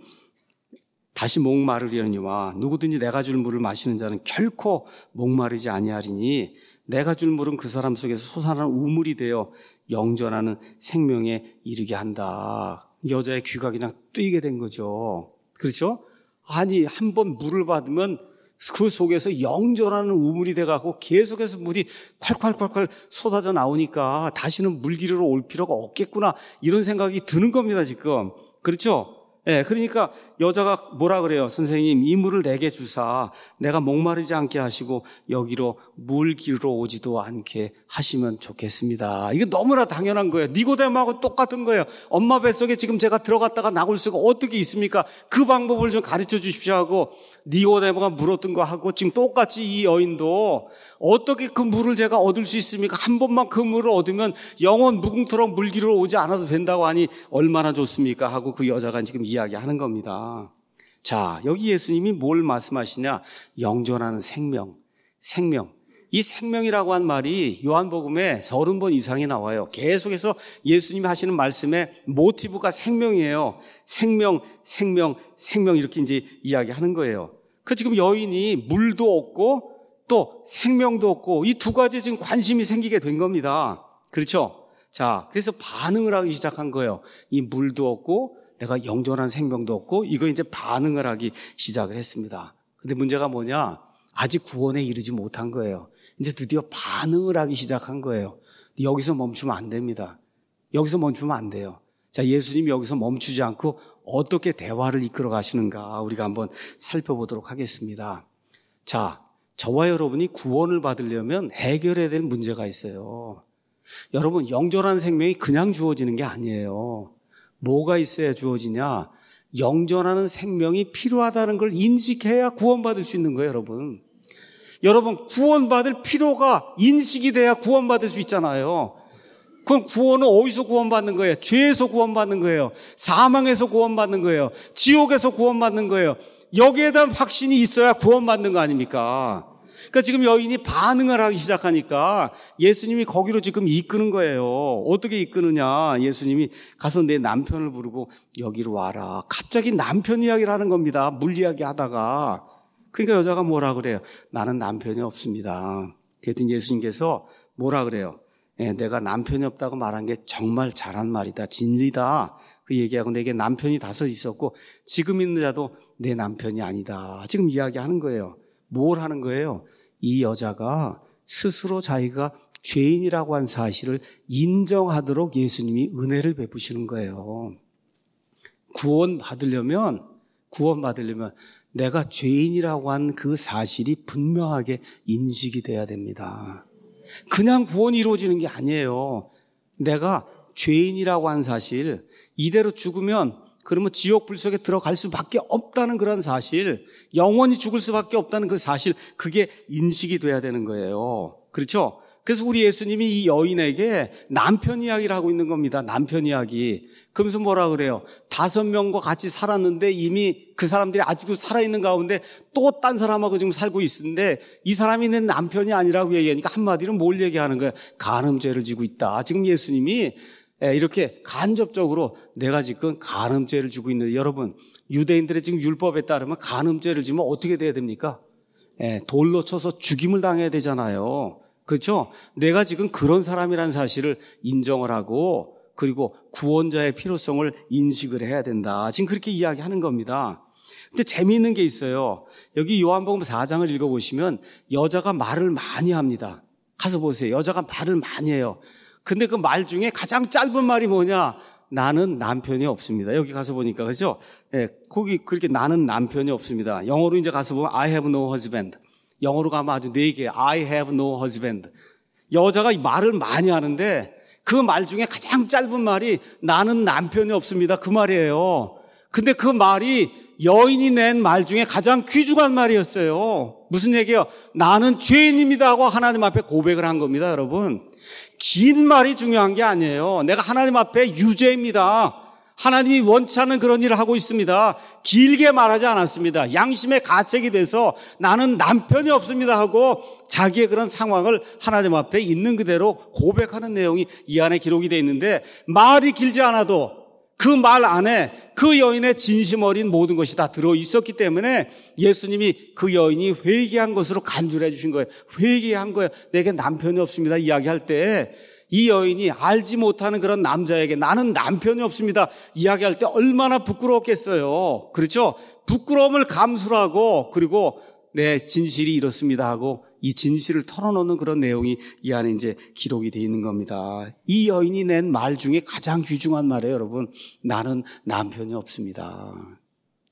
다시 목마르려니와 누구든지 내가 줄 물을 마시는 자는 결코 목마르지 아니하리니 내가 줄 물은 그 사람 속에서 솟아나는 우물이 되어 영전하는 생명에 이르게 한다. 여자의 귀가 그냥 뜨이게 된 거죠. 그렇죠? 아니, 한 번 물을 받으면 그 속에서 영전하는 우물이 돼가고 계속해서 물이 콸콸콸콸 쏟아져 나오니까 다시는 물 기르러 올 필요가 없겠구나 이런 생각이 드는 겁니다 지금. 그렇죠? 예, 그러니까 여자가 뭐라 그래요? 선생님, 이 물을 내게 주사 내가 목마르지 않게 하시고 여기로 물 기르러 오지도 않게 하시면 좋겠습니다. 이게 너무나 당연한 거예요. 니고데모하고 똑같은 거예요. 엄마 뱃속에 지금 제가 들어갔다가 나올 수가 어떻게 있습니까? 그 방법을 좀 가르쳐 주십시오 하고 니고데모가 물었던 거 하고 지금 똑같이 이 여인도 어떻게 그 물을 제가 얻을 수 있습니까? 한 번만 그 물을 얻으면 영원 무궁토록 물 기르러 오지 않아도 된다고 하니 얼마나 좋습니까? 하고 그 여자가 지금 이야기하는 겁니다. 자, 여기 예수님이 뭘 말씀하시냐? 영존하는 생명, 생명. 이 생명이라고 한 말이 요한복음에 서른 번 이상이 나와요. 계속해서 예수님이 하시는 말씀의 모티브가 생명이에요. 생명, 생명, 생명 이렇게 이제 이야기하는 거예요. 그 지금 여인이 물도 없고 또 생명도 없고 이 두 가지 지금 관심이 생기게 된 겁니다. 그렇죠? 자, 그래서 반응을 하기 시작한 거예요. 이 물도 없고 내가 영존한 생명도 없고 이거 이제 반응을 하기 시작을 했습니다. 근데 문제가 뭐냐? 아직 구원에 이르지 못한 거예요. 이제 드디어 반응을 하기 시작한 거예요. 여기서 멈추면 안 됩니다. 여기서 멈추면 안 돼요. 자, 예수님이 여기서 멈추지 않고 어떻게 대화를 이끌어 가시는가 우리가 한번 살펴보도록 하겠습니다. 자, 저와 여러분이 구원을 받으려면 해결해야 될 문제가 있어요. 여러분, 영존한 생명이 그냥 주어지는 게 아니에요. 뭐가 있어야 주어지냐? 영존하는 생명이 필요하다는 걸 인식해야 구원받을 수 있는 거예요, 여러분. 여러분, 구원받을 필요가 인식이 돼야 구원받을 수 있잖아요. 그럼 구원은 어디서 구원받는 거예요? 죄에서 구원받는 거예요. 사망에서 구원받는 거예요. 지옥에서 구원받는 거예요. 여기에 대한 확신이 있어야 구원받는 거 아닙니까? 그러니까 지금 여인이 반응을 하기 시작하니까 예수님이 거기로 지금 이끄는 거예요. 어떻게 이끄느냐? 예수님이 가서 내 남편을 부르고 여기로 와라. 갑자기 남편 이야기를 하는 겁니다. 물 이야기 하다가. 그러니까 여자가 뭐라 그래요? 나는 남편이 없습니다. 그랬더니 예수님께서 뭐라 그래요? 예, 내가 남편이 없다고 말한 게 정말 잘한 말이다. 진리다. 그 얘기하고 내게 남편이 다섯 있었고 지금 있는 자도 내 남편이 아니다. 지금 이야기하는 거예요. 뭘 하는 거예요? 이 여자가 스스로 자기가 죄인이라고 한 사실을 인정하도록 예수님이 은혜를 베푸시는 거예요. 구원 받으려면, 구원 받으려면 내가 죄인이라고 한 그 사실이 분명하게 인식이 돼야 됩니다. 그냥 구원이 이루어지는 게 아니에요. 내가 죄인이라고 한 사실, 이대로 죽으면 그러면 지옥 불 속에 들어갈 수밖에 없다는 그런 사실, 영원히 죽을 수밖에 없다는 그 사실, 그게 인식이 돼야 되는 거예요. 그렇죠? 그래서 우리 예수님이 이 여인에게 남편 이야기를 하고 있는 겁니다. 남편 이야기. 그러면서 뭐라 그래요? 다섯 명과 같이 살았는데 이미 그 사람들이 아직도 살아있는 가운데 또 딴 사람하고 지금 살고 있는데 이 사람이 내 남편이 아니라고 얘기하니까 한마디로 뭘 얘기하는 거예요? 간음죄를 지고 있다. 지금 예수님이 이렇게 간접적으로 내가 지금 간음죄를 지고 있는데, 여러분, 유대인들의 지금 율법에 따르면 간음죄를 지면 어떻게 돼야 됩니까? 돌로 쳐서 죽임을 당해야 되잖아요. 그렇죠? 내가 지금 그런 사람이라는 사실을 인정을 하고 그리고 구원자의 필요성을 인식을 해야 된다. 지금 그렇게 이야기하는 겁니다. 근데 재미있는 게 있어요. 여기 요한복음 사 장을 읽어보시면 여자가 말을 많이 합니다. 가서 보세요. 여자가 말을 많이 해요. 근데 그 말 중에 가장 짧은 말이 뭐냐? 나는 남편이 없습니다. 여기 가서 보니까, 그죠? 예, 거기 그렇게 나는 남편이 없습니다. 영어로 이제 가서 보면 I have no husband. 영어로 가면 아주 네 개, I have no husband. 여자가 말을 많이 하는데 그 말 중에 가장 짧은 말이 나는 남편이 없습니다. 그 말이에요. 근데 그 말이 여인이 낸 말 중에 가장 귀중한 말이었어요. 무슨 얘기예요? 나는 죄인입니다 하고 하나님 앞에 고백을 한 겁니다, 여러분. 긴 말이 중요한 게 아니에요. 내가 하나님 앞에 유죄입니다. 하나님이 원치 않는 그런 일을 하고 있습니다. 길게 말하지 않았습니다. 양심의 가책이 돼서 나는 남편이 없습니다 하고 자기의 그런 상황을 하나님 앞에 있는 그대로 고백하는 내용이 이 안에 기록이 되어 있는데, 말이 길지 않아도 그 말 안에 그 여인의 진심 어린 모든 것이 다 들어있었기 때문에 예수님이 그 여인이 회개한 것으로 간주를 해주신 거예요. 회개한 거예요. 내게 남편이 없습니다 이야기할 때 이 여인이 알지 못하는 그런 남자에게 나는 남편이 없습니다 이야기할 때 얼마나 부끄러웠겠어요. 그렇죠? 부끄러움을 감수하고 그리고 내 진실이 이렇습니다 하고 이 진실을 털어놓는 그런 내용이 이 안에 이제 기록이 되어 있는 겁니다. 이 여인이 낸 말 중에 가장 귀중한 말이에요, 여러분. 나는 남편이 없습니다.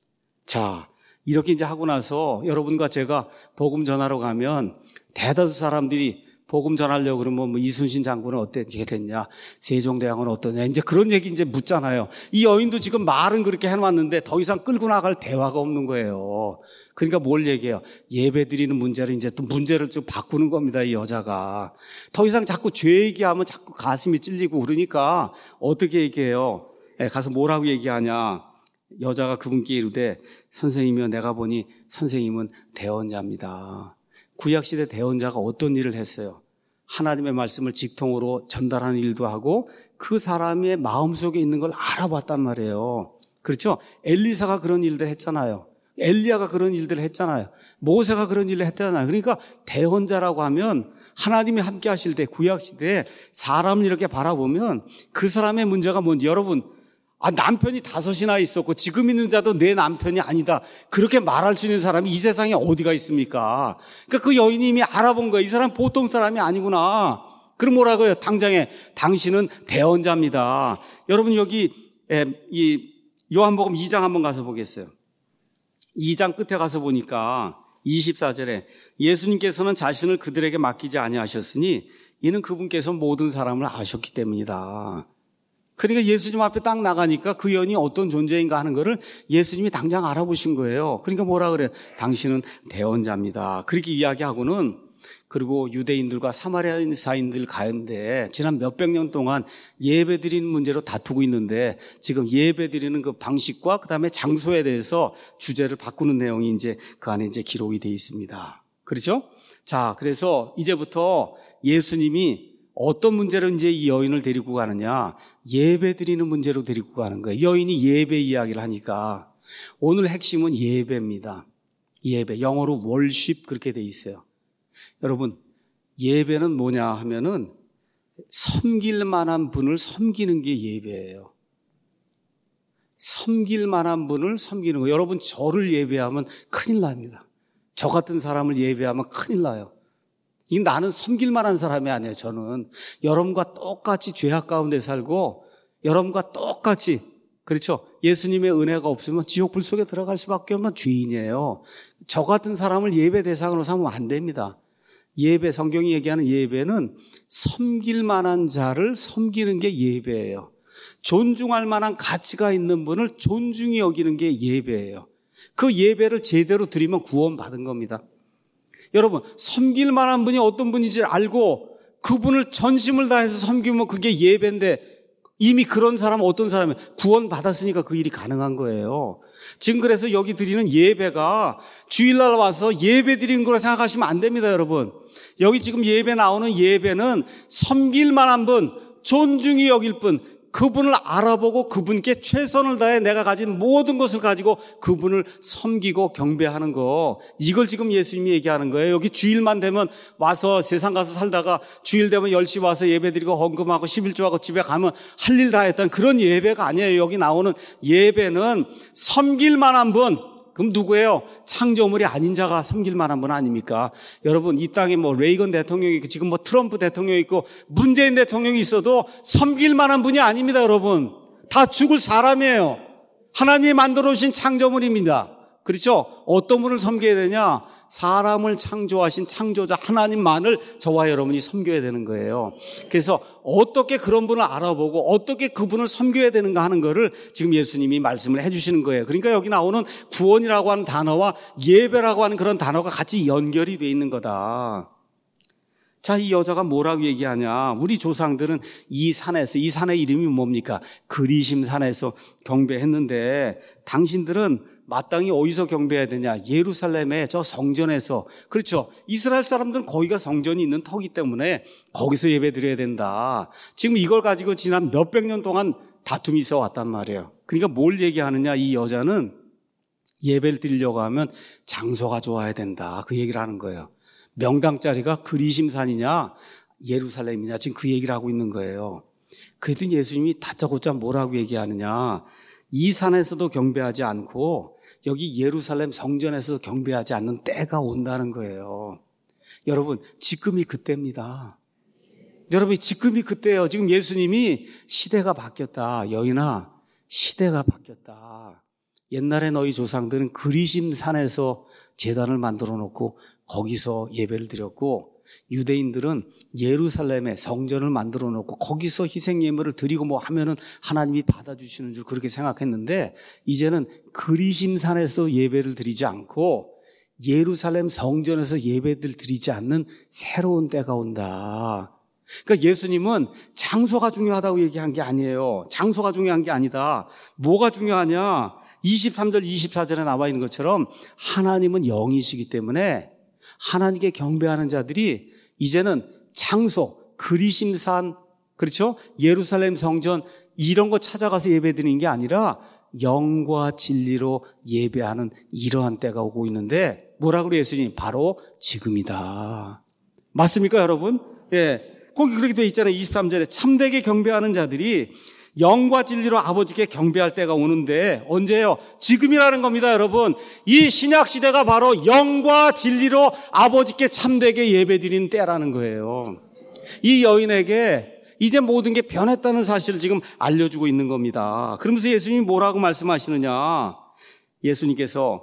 자, 이렇게 이제 하고 나서 여러분과 제가 복음 전하러 가면 대다수 사람들이 복음 전하려고 그러면 뭐 이순신 장군은 어떻게 됐냐, 세종대왕은 어떠냐, 이제 그런 얘기 이제 묻잖아요. 이 여인도 지금 말은 그렇게 해놨는데 더 이상 끌고 나갈 대화가 없는 거예요. 그러니까 뭘 얘기해요? 예배 드리는 문제를 이제 또 문제를 좀 바꾸는 겁니다, 이 여자가. 더 이상 자꾸 죄 얘기하면 자꾸 가슴이 찔리고 그러니까 어떻게 얘기해요? 예, 가서 뭐라고 얘기하냐? 여자가 그분께 이르되 선생님이여 내가 보니 선생님은 대언자입니다. 구약시대 대언자가 어떤 일을 했어요? 하나님의 말씀을 직통으로 전달하는 일도 하고 그 사람의 마음속에 있는 걸 알아봤단 말이에요. 그렇죠? 엘리사가 그런 일들 했잖아요. 엘리야가 그런 일들을 했잖아요. 모세가 그런 일을 했잖아요. 그러니까 대언자라고 하면 하나님이 함께 하실 때 구약시대에 사람을 이렇게 바라보면 그 사람의 문제가 뭔지, 여러분, 아, 남편이 다섯이나 있었고 지금 있는 자도 내 남편이 아니다, 그렇게 말할 수 있는 사람이 이 세상에 어디가 있습니까? 그러니까 그 여인이 이미 알아본 거예요. 이 사람 보통 사람이 아니구나. 그럼 뭐라고요? 당장에 당신은 대언자입니다. 여러분 여기 이 요한복음 이 장 한번 가서 보겠어요. 이 장 끝에 가서 보니까 이십사 절에 예수님께서는 자신을 그들에게 맡기지 아니하셨으니 이는 그분께서 모든 사람을 아셨기 때문이다. 그러니까 예수님 앞에 딱 나가니까 그 여인이 어떤 존재인가 하는 거를 예수님이 당장 알아보신 거예요. 그러니까 뭐라 그래요? 당신은 대언자입니다. 그렇게 이야기하고는, 그리고 유대인들과 사마리아인들 가운데 지난 몇백 년 동안 예배 드리는 문제로 다투고 있는데 지금 예배 드리는 그 방식과 그 다음에 장소에 대해서 주제를 바꾸는 내용이 이제 그 안에 이제 기록이 되어 있습니다. 그렇죠? 자, 그래서 이제부터 예수님이 어떤 문제로 이제 이 여인을 데리고 가느냐? 예배 드리는 문제로 데리고 가는 거예요. 여인이 예배 이야기를 하니까 오늘 핵심은 예배입니다. 예배, 영어로 월십 그렇게 돼 있어요. 여러분, 예배는 뭐냐 하면은 섬길 만한 분을 섬기는 게 예배예요. 섬길 만한 분을 섬기는 거예요. 여러분, 저를 예배하면 큰일 납니다. 저 같은 사람을 예배하면 큰일 나요. 이 나는 섬길 만한 사람이 아니에요. 저는 여러분과 똑같이 죄악 가운데 살고 여러분과 똑같이, 그렇죠? 예수님의 은혜가 없으면 지옥 불 속에 들어갈 수밖에 없는 죄인이에요. 저 같은 사람을 예배 대상으로 삼으면 안 됩니다. 예배, 성경이 얘기하는 예배는 섬길 만한 자를 섬기는 게 예배예요. 존중할 만한 가치가 있는 분을 존중히 여기는 게 예배예요. 그 예배를 제대로 드리면 구원받은 겁니다. 여러분, 섬길 만한 분이 어떤 분인지 알고 그분을 전심을 다해서 섬기면 그게 예배인데, 이미 그런 사람은 어떤 사람이에요? 구원받았으니까 그 일이 가능한 거예요. 지금 그래서 여기 드리는 예배가 주일날 와서 예배 드리는 거라 생각하시면 안 됩니다, 여러분. 여기 지금 예배 나오는 예배는 섬길 만한 분, 존중히 여길 분, 그분을 알아보고 그분께 최선을 다해 내가 가진 모든 것을 가지고 그분을 섬기고 경배하는 거, 이걸 지금 예수님이 얘기하는 거예요. 여기 주일만 되면 와서 세상 가서 살다가 주일 되면 열 시 와서 예배드리고 헌금하고 십일조하고 집에 가면 할 일 다 했던 그런 예배가 아니에요. 여기 나오는 예배는 섬길 만한 분, 그럼 누구예요? 창조물이 아닌 자가 섬길 만한 분 아닙니까? 여러분, 이 땅에 뭐 레이건 대통령이 있고 지금 뭐 트럼프 대통령이 있고 문재인 대통령이 있어도 섬길 만한 분이 아닙니다, 여러분. 다 죽을 사람이에요. 하나님이 만들어 오신 창조물입니다. 그렇죠? 어떤 분을 섬겨야 되냐? 사람을 창조하신 창조자 하나님만을 저와 여러분이 섬겨야 되는 거예요. 그래서 어떻게 그런 분을 알아보고 어떻게 그분을 섬겨야 되는가 하는 거를 지금 예수님이 말씀을 해주시는 거예요. 그러니까 여기 나오는 구원이라고 하는 단어와 예배라고 하는 그런 단어가 같이 연결이 돼 있는 거다. 자, 이 여자가 뭐라고 얘기하냐? 우리 조상들은 이 산에서, 이 산의 이름이 뭡니까? 그리심 산에서 경배했는데 당신들은 마땅히 어디서 경배해야 되냐? 예루살렘의 저 성전에서. 그렇죠? 이스라엘 사람들은 거기가 성전이 있는 터기 때문에 거기서 예배 드려야 된다. 지금 이걸 가지고 지난 몇백 년 동안 다툼이 있어 왔단 말이에요. 그러니까 뭘 얘기하느냐? 이 여자는 예배를 드리려고 하면 장소가 좋아야 된다, 그 얘기를 하는 거예요. 명당 자리가 그리심산이냐 예루살렘이냐, 지금 그 얘기를 하고 있는 거예요. 그랬더니 예수님이 다짜고짜 뭐라고 얘기하느냐? 이 산에서도 경배하지 않고 여기 예루살렘 성전에서 경배하지 않는 때가 온다는 거예요. 여러분, 지금이 그때입니다. 여러분, 지금이 그때예요. 지금 예수님이 시대가 바뀌었다. 여인아, 시대가 바뀌었다. 옛날에 너희 조상들은 그리심 산에서 제단을 만들어 놓고 거기서 예배를 드렸고, 유대인들은 예루살렘에 성전을 만들어 놓고 거기서 희생 예물을 드리고 뭐 하면은 하나님이 받아주시는 줄 그렇게 생각했는데, 이제는 그리심 산에서 예배를 드리지 않고 예루살렘 성전에서 예배를 드리지 않는 새로운 때가 온다. 그러니까 예수님은 장소가 중요하다고 얘기한 게 아니에요. 장소가 중요한 게 아니다. 뭐가 중요하냐? 이십삼 절 이십사 절에 나와 있는 것처럼 하나님은 영이시기 때문에 하나님께 경배하는 자들이 이제는 장소, 그리심산, 그렇죠? 예루살렘 성전 이런 거 찾아가서 예배드리는 게 아니라 영과 진리로 예배하는 이러한 때가 오고 있는데, 뭐라고 그래요 예수님? 바로 지금이다. 맞습니까 여러분? 예, 거기 그렇게 돼 있잖아요. 이십삼 절에 참되게 경배하는 자들이 영과 진리로 아버지께 경배할 때가 오는데, 언제요? 지금이라는 겁니다 여러분. 이 신약 시대가 바로 영과 진리로 아버지께 참되게 예배드리는 때라는 거예요. 이 여인에게 이제 모든 게 변했다는 사실을 지금 알려주고 있는 겁니다. 그러면서 예수님이 뭐라고 말씀하시느냐? 예수님께서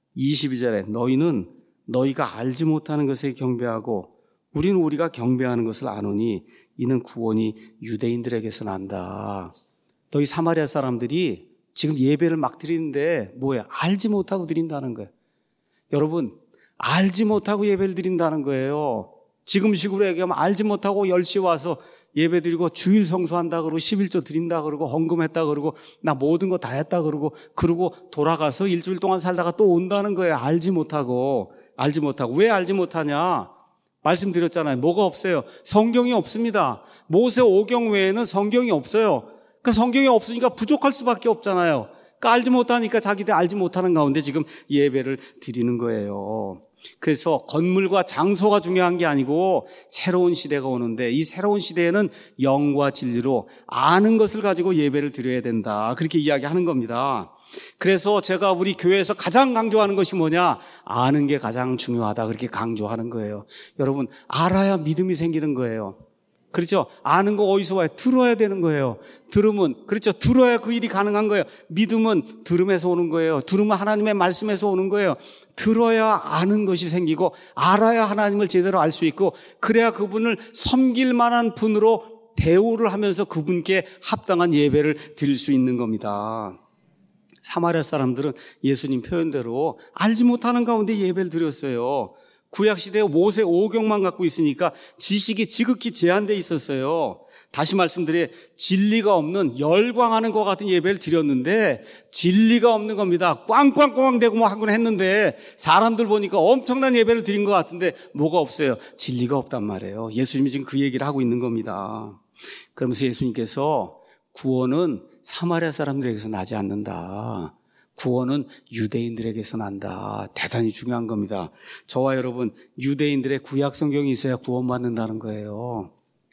이십이 절에 너희는 너희가 알지 못하는 것에 경배하고 우리는 우리가 경배하는 것을 아노니 이는 구원이 유대인들에게서 난다. 너희 사마리아 사람들이 지금 예배를 막 드리는데 뭐예요? 알지 못하고 드린다는 거예요. 여러분, 알지 못하고 예배를 드린다는 거예요. 지금 식으로 얘기하면 알지 못하고 열 시에 와서 예배 드리고 주일 성수한다 그러고 십일조 드린다 그러고 헌금했다 그러고 나 모든 거 다 했다 그러고 그러고 돌아가서 일주일 동안 살다가 또 온다는 거예요. 알지 못하고. 알지 못하고. 왜 알지 못하냐? 말씀드렸잖아요. 뭐가 없어요? 성경이 없습니다. 모세오경 외에는 성경이 없어요. 그 성경이 없으니까 부족할 수밖에 없잖아요. 그러니까 알지 못하니까 자기들 알지 못하는 가운데 지금 예배를 드리는 거예요. 그래서 건물과 장소가 중요한 게 아니고 새로운 시대가 오는데, 이 새로운 시대에는 영과 진리로 아는 것을 가지고 예배를 드려야 된다. 그렇게 이야기하는 겁니다. 그래서 제가 우리 교회에서 가장 강조하는 것이 뭐냐? 아는 게 가장 중요하다. 그렇게 강조하는 거예요. 여러분, 알아야 믿음이 생기는 거예요. 그렇죠? 아는 거 어디서 와요? 들어야 되는 거예요. 들으면, 그렇죠? 들어야 그 일이 가능한 거예요. 믿음은 들음에서 오는 거예요. 들으면 하나님의 말씀에서 오는 거예요. 들어야 아는 것이 생기고, 알아야 하나님을 제대로 알 수 있고, 그래야 그분을 섬길 만한 분으로 대우를 하면서 그분께 합당한 예배를 드릴 수 있는 겁니다. 사마리아 사람들은 예수님 표현대로 알지 못하는 가운데 예배를 드렸어요. 구약시대에 모세오경만 갖고 있으니까 지식이 지극히 제한되어 있었어요. 다시 말씀드려, 진리가 없는 열광하는 것 같은 예배를 드렸는데 진리가 없는 겁니다. 꽝꽝꽝대고 뭐 하곤 했는데 사람들 보니까 엄청난 예배를 드린 것 같은데 뭐가 없어요? 진리가 없단 말이에요. 예수님이 지금 그 얘기를 하고 있는 겁니다. 그러면서 예수님께서 구원은 사마리아 사람들에게서 나지 않는다. 구원은 유대인들에게서 난다. 대단히 중요한 겁니다. 저와 여러분, 유대인들의 구약 성경이 있어야 구원받는다는 거예요.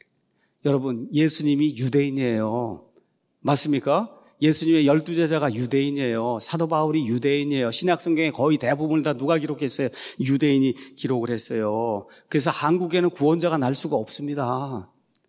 여러분, 예수님이 유대인이에요. 맞습니까? 예수님의 열두 제자가 유대인이에요. 사도 바울이 유대인이에요. 신약 성경의 거의 대부분을 다 누가 기록했어요? 유대인이 기록을 했어요. 그래서 한국에는 구원자가 날 수가 없습니다.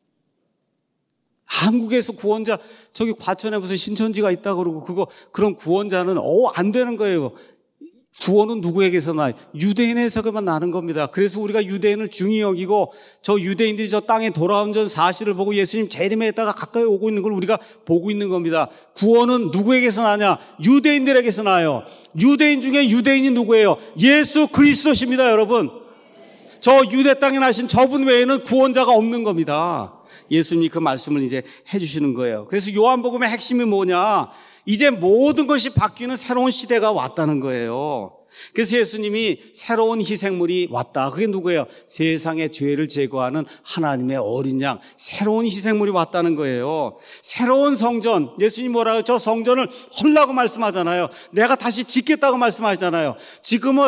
한국에서 구원자, 저기 과천에 무슨 신천지가 있다 그러고 그거 그런 구원자는 어, 안 되는 거예요. 구원은 누구에게서 나요? 유대인에서만 나는 겁니다. 그래서 우리가 유대인을 중히 여기고 저 유대인들이 저 땅에 돌아온 전 사실을 보고 예수님 재림에다가 가까이 오고 있는 걸 우리가 보고 있는 겁니다. 구원은 누구에게서 나냐? 유대인들에게서 나요. 유대인 중에 유대인이 누구예요? 예수 그리스도십니다, 여러분. 저 유대 땅에 나신 저분 외에는 구원자가 없는 겁니다. 예수님이 그 말씀을 이제 해주시는 거예요. 그래서 요한복음의 핵심이 뭐냐? 이제 모든 것이 바뀌는 새로운 시대가 왔다는 거예요. 그래서 예수님이 새로운 희생물이 왔다. 그게 누구예요? 세상의 죄를 제거하는 하나님의 어린 양, 새로운 희생물이 왔다는 거예요. 새로운 성전, 예수님 뭐라고? 저 성전을 헐라고 말씀하잖아요. 내가 다시 짓겠다고 말씀하잖아요. 지금은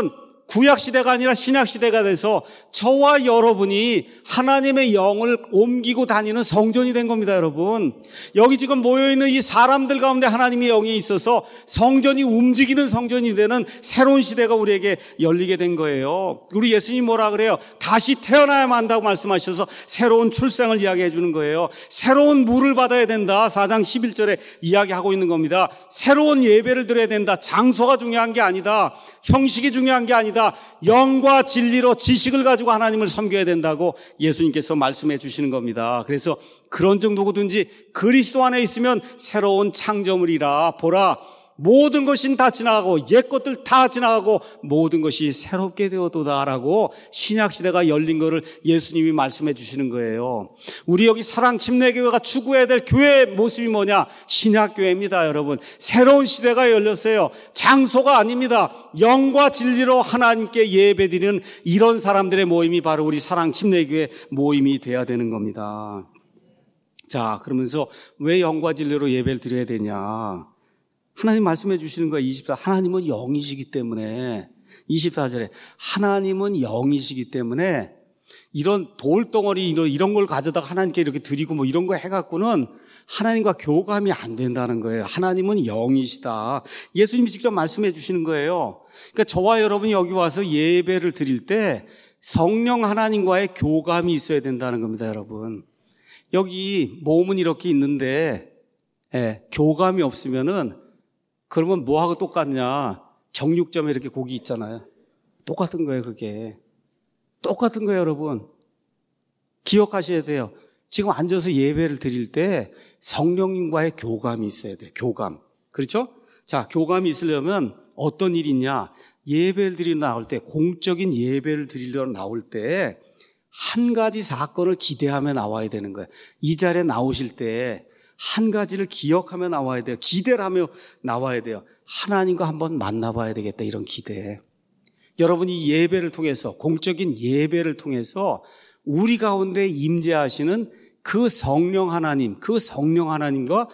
구약시대가 아니라 신약시대가 돼서 저와 여러분이 하나님의 영을 옮기고 다니는 성전이 된 겁니다, 여러분. 여기 지금 모여있는 이 사람들 가운데 하나님의 영이 있어서 성전이 움직이는 성전이 되는 새로운 시대가 우리에게 열리게 된 거예요. 우리 예수님 뭐라 그래요? 다시 태어나야만 한다고 말씀하셔서 새로운 출생을 이야기해 주는 거예요. 새로운 물을 받아야 된다. 사 장 십일 절에 이야기하고 있는 겁니다. 새로운 예배를 드려야 된다. 장소가 중요한 게 아니다. 형식이 중요한 게 아니다. 영과 진리로 지식을 가지고 하나님을 섬겨야 된다고 예수님께서 말씀해 주시는 겁니다. 그래서 그런 종 누구든지 그리스도 안에 있으면 새로운 창조물이라. 보라, 모든 것이 다 지나가고 옛 것들 다 지나가고 모든 것이 새롭게 되어도다라고 신약시대가 열린 것을 예수님이 말씀해 주시는 거예요. 우리 여기 사랑침례교회가 추구해야 될 교회의 모습이 뭐냐? 신약교회입니다, 여러분. 새로운 시대가 열렸어요. 장소가 아닙니다. 영과 진리로 하나님께 예배드리는 이런 사람들의 모임이 바로 우리 사랑침례교회 모임이 돼야 되는 겁니다. 자, 그러면서 왜 영과 진리로 예배를 드려야 되냐? 하나님 말씀해 주시는 거예요. 이십사. 하나님은 영이시기 때문에, 이십사 절에 하나님은 영이시기 때문에 이런 돌덩어리 이런, 이런 걸 가져다가 하나님께 이렇게 드리고 뭐 이런 거 해갖고는 하나님과 교감이 안 된다는 거예요. 하나님은 영이시다. 예수님이 직접 말씀해 주시는 거예요. 그러니까 저와 여러분이 여기 와서 예배를 드릴 때 성령 하나님과의 교감이 있어야 된다는 겁니다, 여러분. 여기 몸은 이렇게 있는데 예, 교감이 없으면은 그러면 뭐하고 똑같냐? 정육점에 이렇게 고기 있잖아요. 똑같은 거예요, 그게. 똑같은 거예요, 여러분. 기억하셔야 돼요. 지금 앉아서 예배를 드릴 때 성령님과의 교감이 있어야 돼요. 교감. 그렇죠? 자, 교감이 있으려면 어떤 일이 있냐? 예배를 드리러 나올 때, 공적인 예배를 드리러 나올 때 한 가지 사건을 기대하며 나와야 되는 거예요. 이 자리에 나오실 때 한 가지를 기억하며 나와야 돼요. 기대를 하며 나와야 돼요. 하나님과 한번 만나봐야 되겠다, 이런 기대. 여러분이 예배를 통해서, 공적인 예배를 통해서 우리 가운데 임재하시는 그 성령 하나님, 그 성령 하나님과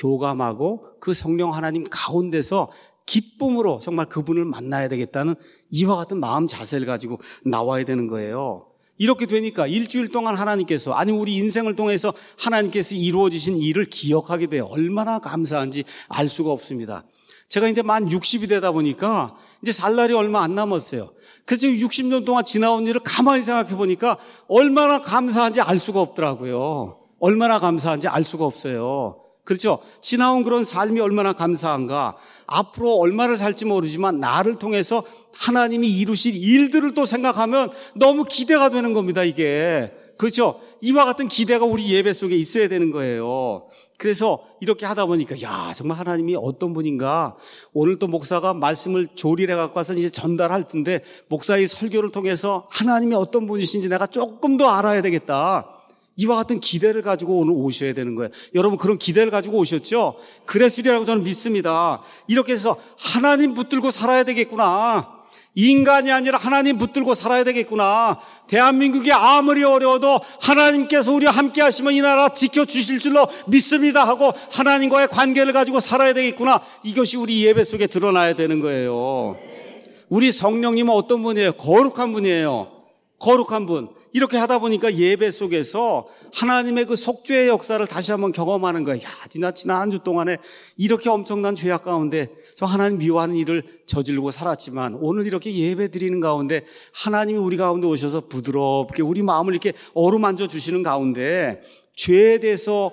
교감하고 그 성령 하나님 가운데서 기쁨으로 정말 그분을 만나야 되겠다는 이와 같은 마음 자세를 가지고 나와야 되는 거예요. 이렇게 되니까 일주일 동안 하나님께서, 아니 우리 인생을 통해서 하나님께서 이루어지신 일을 기억하게 돼요. 얼마나 감사한지 알 수가 없습니다. 제가 이제 만 육십이 되다 보니까 이제 살 날이 얼마 안 남았어요. 그래서 육십 년 동안 지나온 일을 가만히 생각해 보니까 얼마나 감사한지 알 수가 없더라고요. 얼마나 감사한지 알 수가 없어요. 그렇죠? 지나온 그런 삶이 얼마나 감사한가. 앞으로 얼마를 살지 모르지만 나를 통해서 하나님이 이루실 일들을 또 생각하면 너무 기대가 되는 겁니다, 이게. 그렇죠? 이와 같은 기대가 우리 예배 속에 있어야 되는 거예요. 그래서 이렇게 하다 보니까 야, 정말 하나님이 어떤 분인가. 오늘 또 목사가 말씀을 조리해 갖고 와서 이제 전달할 텐데 목사의 설교를 통해서 하나님이 어떤 분이신지 내가 조금 더 알아야 되겠다. 이와 같은 기대를 가지고 오늘 오셔야 되는 거예요. 여러분 그런 기대를 가지고 오셨죠? 그랬으리라고 저는 믿습니다. 이렇게 해서 하나님 붙들고 살아야 되겠구나. 인간이 아니라 하나님 붙들고 살아야 되겠구나. 대한민국이 아무리 어려워도 하나님께서 우리와 함께 하시면 이 나라 지켜주실 줄로 믿습니다 하고 하나님과의 관계를 가지고 살아야 되겠구나. 이것이 우리 예배 속에 드러나야 되는 거예요. 우리 성령님은 어떤 분이에요? 거룩한 분이에요. 거룩한 분. 이렇게 하다 보니까 예배 속에서 하나님의 그 속죄의 역사를 다시 한번 경험하는 거예요. 야, 지난, 지난 한 주 동안에 이렇게 엄청난 죄악 가운데 저 하나님 미워하는 일을 저지르고 살았지만 오늘 이렇게 예배 드리는 가운데 하나님이 우리 가운데 오셔서 부드럽게 우리 마음을 이렇게 어루만져 주시는 가운데 죄에 대해서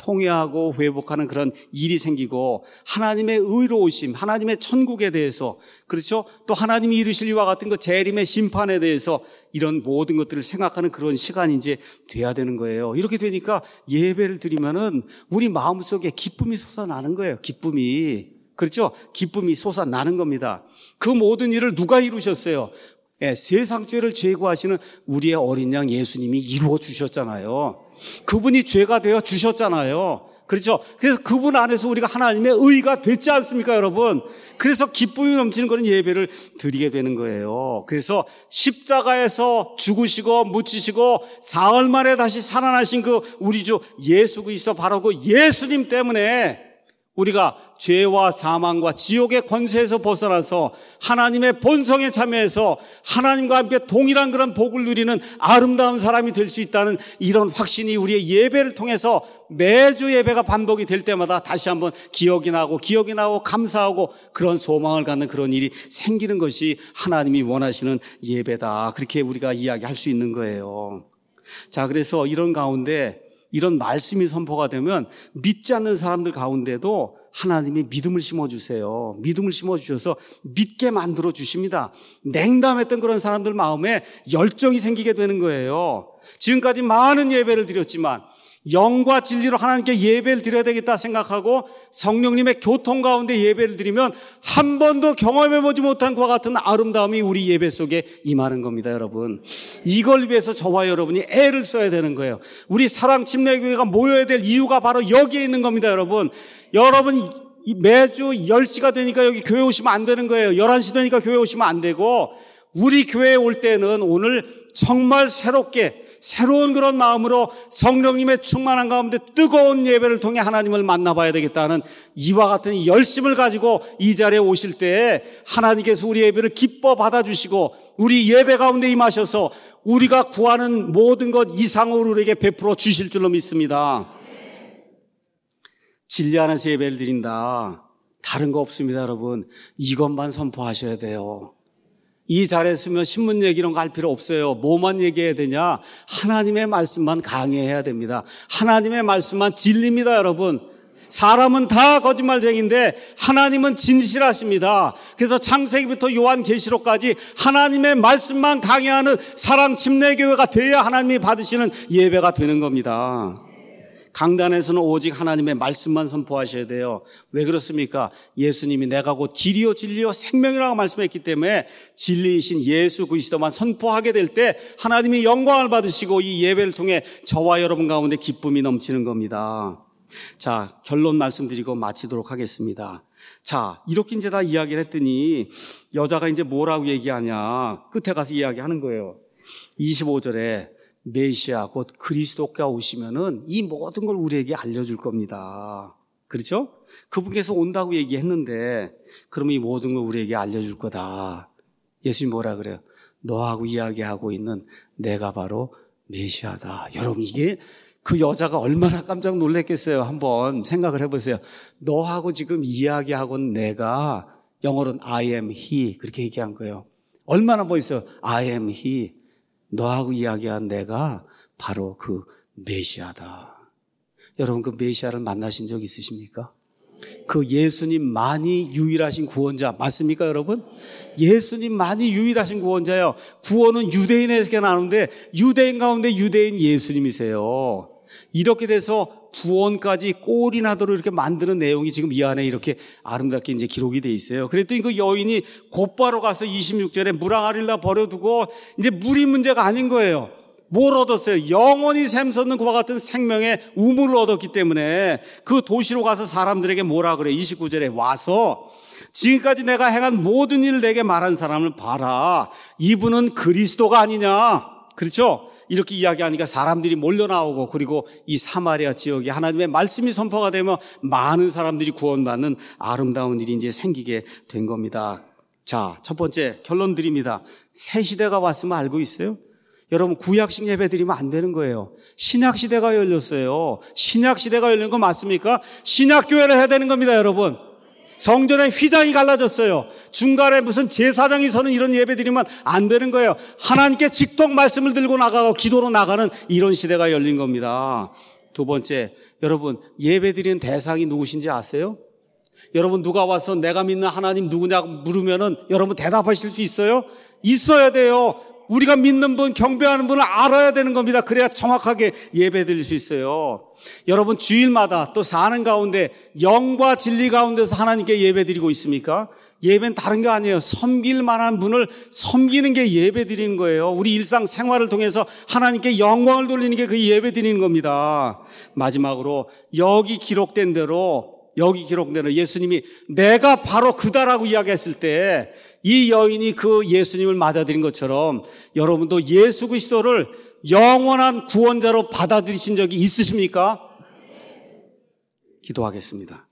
통회하고 회복하는 그런 일이 생기고 하나님의 의로우심, 하나님의 천국에 대해서, 그렇죠? 또 하나님이 이루실 이와 같은 그 재림의 심판에 대해서 이런 모든 것들을 생각하는 그런 시간이 이제 돼야 되는 거예요. 이렇게 되니까 예배를 드리면은 우리 마음속에 기쁨이 솟아나는 거예요. 기쁨이. 그렇죠? 기쁨이 솟아나는 겁니다. 그 모든 일을 누가 이루셨어요? 예, 세상 죄를 제거하시는 우리의 어린 양 예수님이 이루어 주셨잖아요. 그분이 죄가 되어 주셨잖아요. 그렇죠? 그래서 그분 안에서 우리가 하나님의 의가 됐지 않습니까, 여러분? 그래서 기쁨이 넘치는 그런 예배를 드리게 되는 거예요. 그래서 십자가에서 죽으시고 묻히시고 사흘 만에 다시 살아나신 그 우리 주 예수 그리스도 바로 그 예수님 때문에 우리가 죄와 사망과 지옥의 권세에서 벗어나서 하나님의 본성에 참여해서 하나님과 함께 동일한 그런 복을 누리는 아름다운 사람이 될 수 있다는 이런 확신이 우리의 예배를 통해서 매주 예배가 반복이 될 때마다 다시 한번 기억이 나고 기억이 나고 감사하고 그런 소망을 갖는 그런 일이 생기는 것이 하나님이 원하시는 예배다. 그렇게 우리가 이야기할 수 있는 거예요. 자, 그래서 이런 가운데 이런 말씀이 선포가 되면 믿지 않는 사람들 가운데도 하나님이 믿음을 심어주세요. 믿음을 심어주셔서 믿게 만들어 주십니다. 냉담했던 그런 사람들 마음에 열정이 생기게 되는 거예요. 지금까지 많은 예배를 드렸지만 영과 진리로 하나님께 예배를 드려야 되겠다 생각하고 성령님의 교통 가운데 예배를 드리면 한 번도 경험해보지 못한 그와 같은 아름다움이 우리 예배 속에 임하는 겁니다, 여러분. 이걸 위해서 저와 여러분이 애를 써야 되는 거예요. 우리 사랑 침례교회가 모여야 될 이유가 바로 여기에 있는 겁니다, 여러분. 여러분 매주 열 시가 되니까 여기 교회 오시면 안 되는 거예요. 열한 시 되니까 교회 오시면 안 되고 우리 교회에 올 때는 오늘 정말 새롭게 새로운 그런 마음으로 성령님의 충만한 가운데 뜨거운 예배를 통해 하나님을 만나봐야 되겠다는 이와 같은 열심을 가지고 이 자리에 오실 때 하나님께서 우리 예배를 기뻐 받아주시고 우리 예배 가운데 임하셔서 우리가 구하는 모든 것 이상으로 우리에게 베풀어 주실 줄로 믿습니다. 진리 안에서 예배를 드린다. 다른 거 없습니다, 여러분. 이것만 선포하셔야 돼요. 이 자리에 있으면 신문 얘기 이런 거 할 필요 없어요. 뭐만 얘기해야 되냐? 하나님의 말씀만 강해해야 됩니다. 하나님의 말씀만 진리입니다, 여러분. 사람은 다 거짓말쟁이인데 하나님은 진실하십니다. 그래서 창세기부터 요한계시록까지 하나님의 말씀만 강해하는 사랑 침례교회가 돼야 하나님이 받으시는 예배가 되는 겁니다. 강단에서는 오직 하나님의 말씀만 선포하셔야 돼요. 왜 그렇습니까? 예수님이 내가 곧 길이요 진리요 생명이라고 말씀했기 때문에 진리이신 예수 그리스도만 선포하게 될 때 하나님이 영광을 받으시고 이 예배를 통해 저와 여러분 가운데 기쁨이 넘치는 겁니다. 자, 결론 말씀드리고 마치도록 하겠습니다. 자, 이렇게 이제 다 이야기를 했더니 여자가 이제 뭐라고 얘기하냐? 끝에 가서 이야기하는 거예요. 이십오 절에 메시아 곧 그리스도가 오시면은 이 모든 걸 우리에게 알려줄 겁니다. 그렇죠? 그분께서 온다고 얘기했는데 그러면 이 모든 걸 우리에게 알려줄 거다. 예수님 뭐라 그래요? 너하고 이야기하고 있는 내가 바로 메시아다. 여러분 이게 그 여자가 얼마나 깜짝 놀랐겠어요. 한번 생각을 해보세요. 너하고 지금 이야기하고 있는 내가 영어로는 I am he 그렇게 얘기한 거예요. 얼마나 멋있어요. I am he. 너하고 이야기한 내가 바로 그 메시아다. 여러분 그 메시아를 만나신 적 있으십니까? 그 예수님만이 유일하신 구원자 맞습니까, 여러분? 예수님만이 유일하신 구원자예요. 구원은 유대인에게 나오는데 유대인 가운데 유대인 예수님이세요. 이렇게 돼서 구원까지 꼴이 나도록 이렇게 만드는 내용이 지금 이 안에 이렇게 아름답게 이제 기록이 돼 있어요. 그랬더니 그 여인이 곧바로 가서 이십육 절에 물항아리를 버려두고 이제 물이 문제가 아닌 거예요. 뭘 얻었어요? 영원히 샘솟는 그와 같은 생명의 우물을 얻었기 때문에 그 도시로 가서 사람들에게 뭐라 그래? 이십구 절에 와서 지금까지 내가 행한 모든 일을 내게 말한 사람을 봐라. 이분은 그리스도가 아니냐? 그렇죠? 이렇게 이야기하니까 사람들이 몰려나오고 그리고 이 사마리아 지역에 하나님의 말씀이 선포가 되면 많은 사람들이 구원받는 아름다운 일이 이제 생기게 된 겁니다. 자, 첫 번째 결론 드립니다. 새 시대가 왔으면 알고 있어요? 여러분 구약식 예배 드리면 안 되는 거예요. 신약 시대가 열렸어요. 신약 시대가 열린 거 맞습니까? 신약 교회를 해야 되는 겁니다, 여러분. 성전에 휘장이 갈라졌어요. 중간에 무슨 제사장이 서는 이런 예배 드리면 안 되는 거예요. 하나님께 직통 말씀을 들고 나가고 기도로 나가는 이런 시대가 열린 겁니다. 두 번째, 여러분 예배 드리는 대상이 누구신지 아세요? 여러분 누가 와서 내가 믿는 하나님 누구냐고 물으면은 여러분 대답하실 수 있어요? 있어야 돼요. 우리가 믿는 분, 경배하는 분을 알아야 되는 겁니다. 그래야 정확하게 예배 드릴 수 있어요. 여러분 주일마다 또 사는 가운데 영과 진리 가운데서 하나님께 예배 드리고 있습니까? 예배는 다른 게 아니에요. 섬길 만한 분을 섬기는 게 예배 드리는 거예요. 우리 일상 생활을 통해서 하나님께 영광을 돌리는 게 그 예배 드리는 겁니다. 마지막으로 여기 기록된 대로 여기 기록된 대로 예수님이 내가 바로 그다라고 이야기했을 때 이 여인이 그 예수님을 맞아들인 것처럼 여러분도 예수 그리스도를 영원한 구원자로 받아들이신 적이 있으십니까? 기도하겠습니다.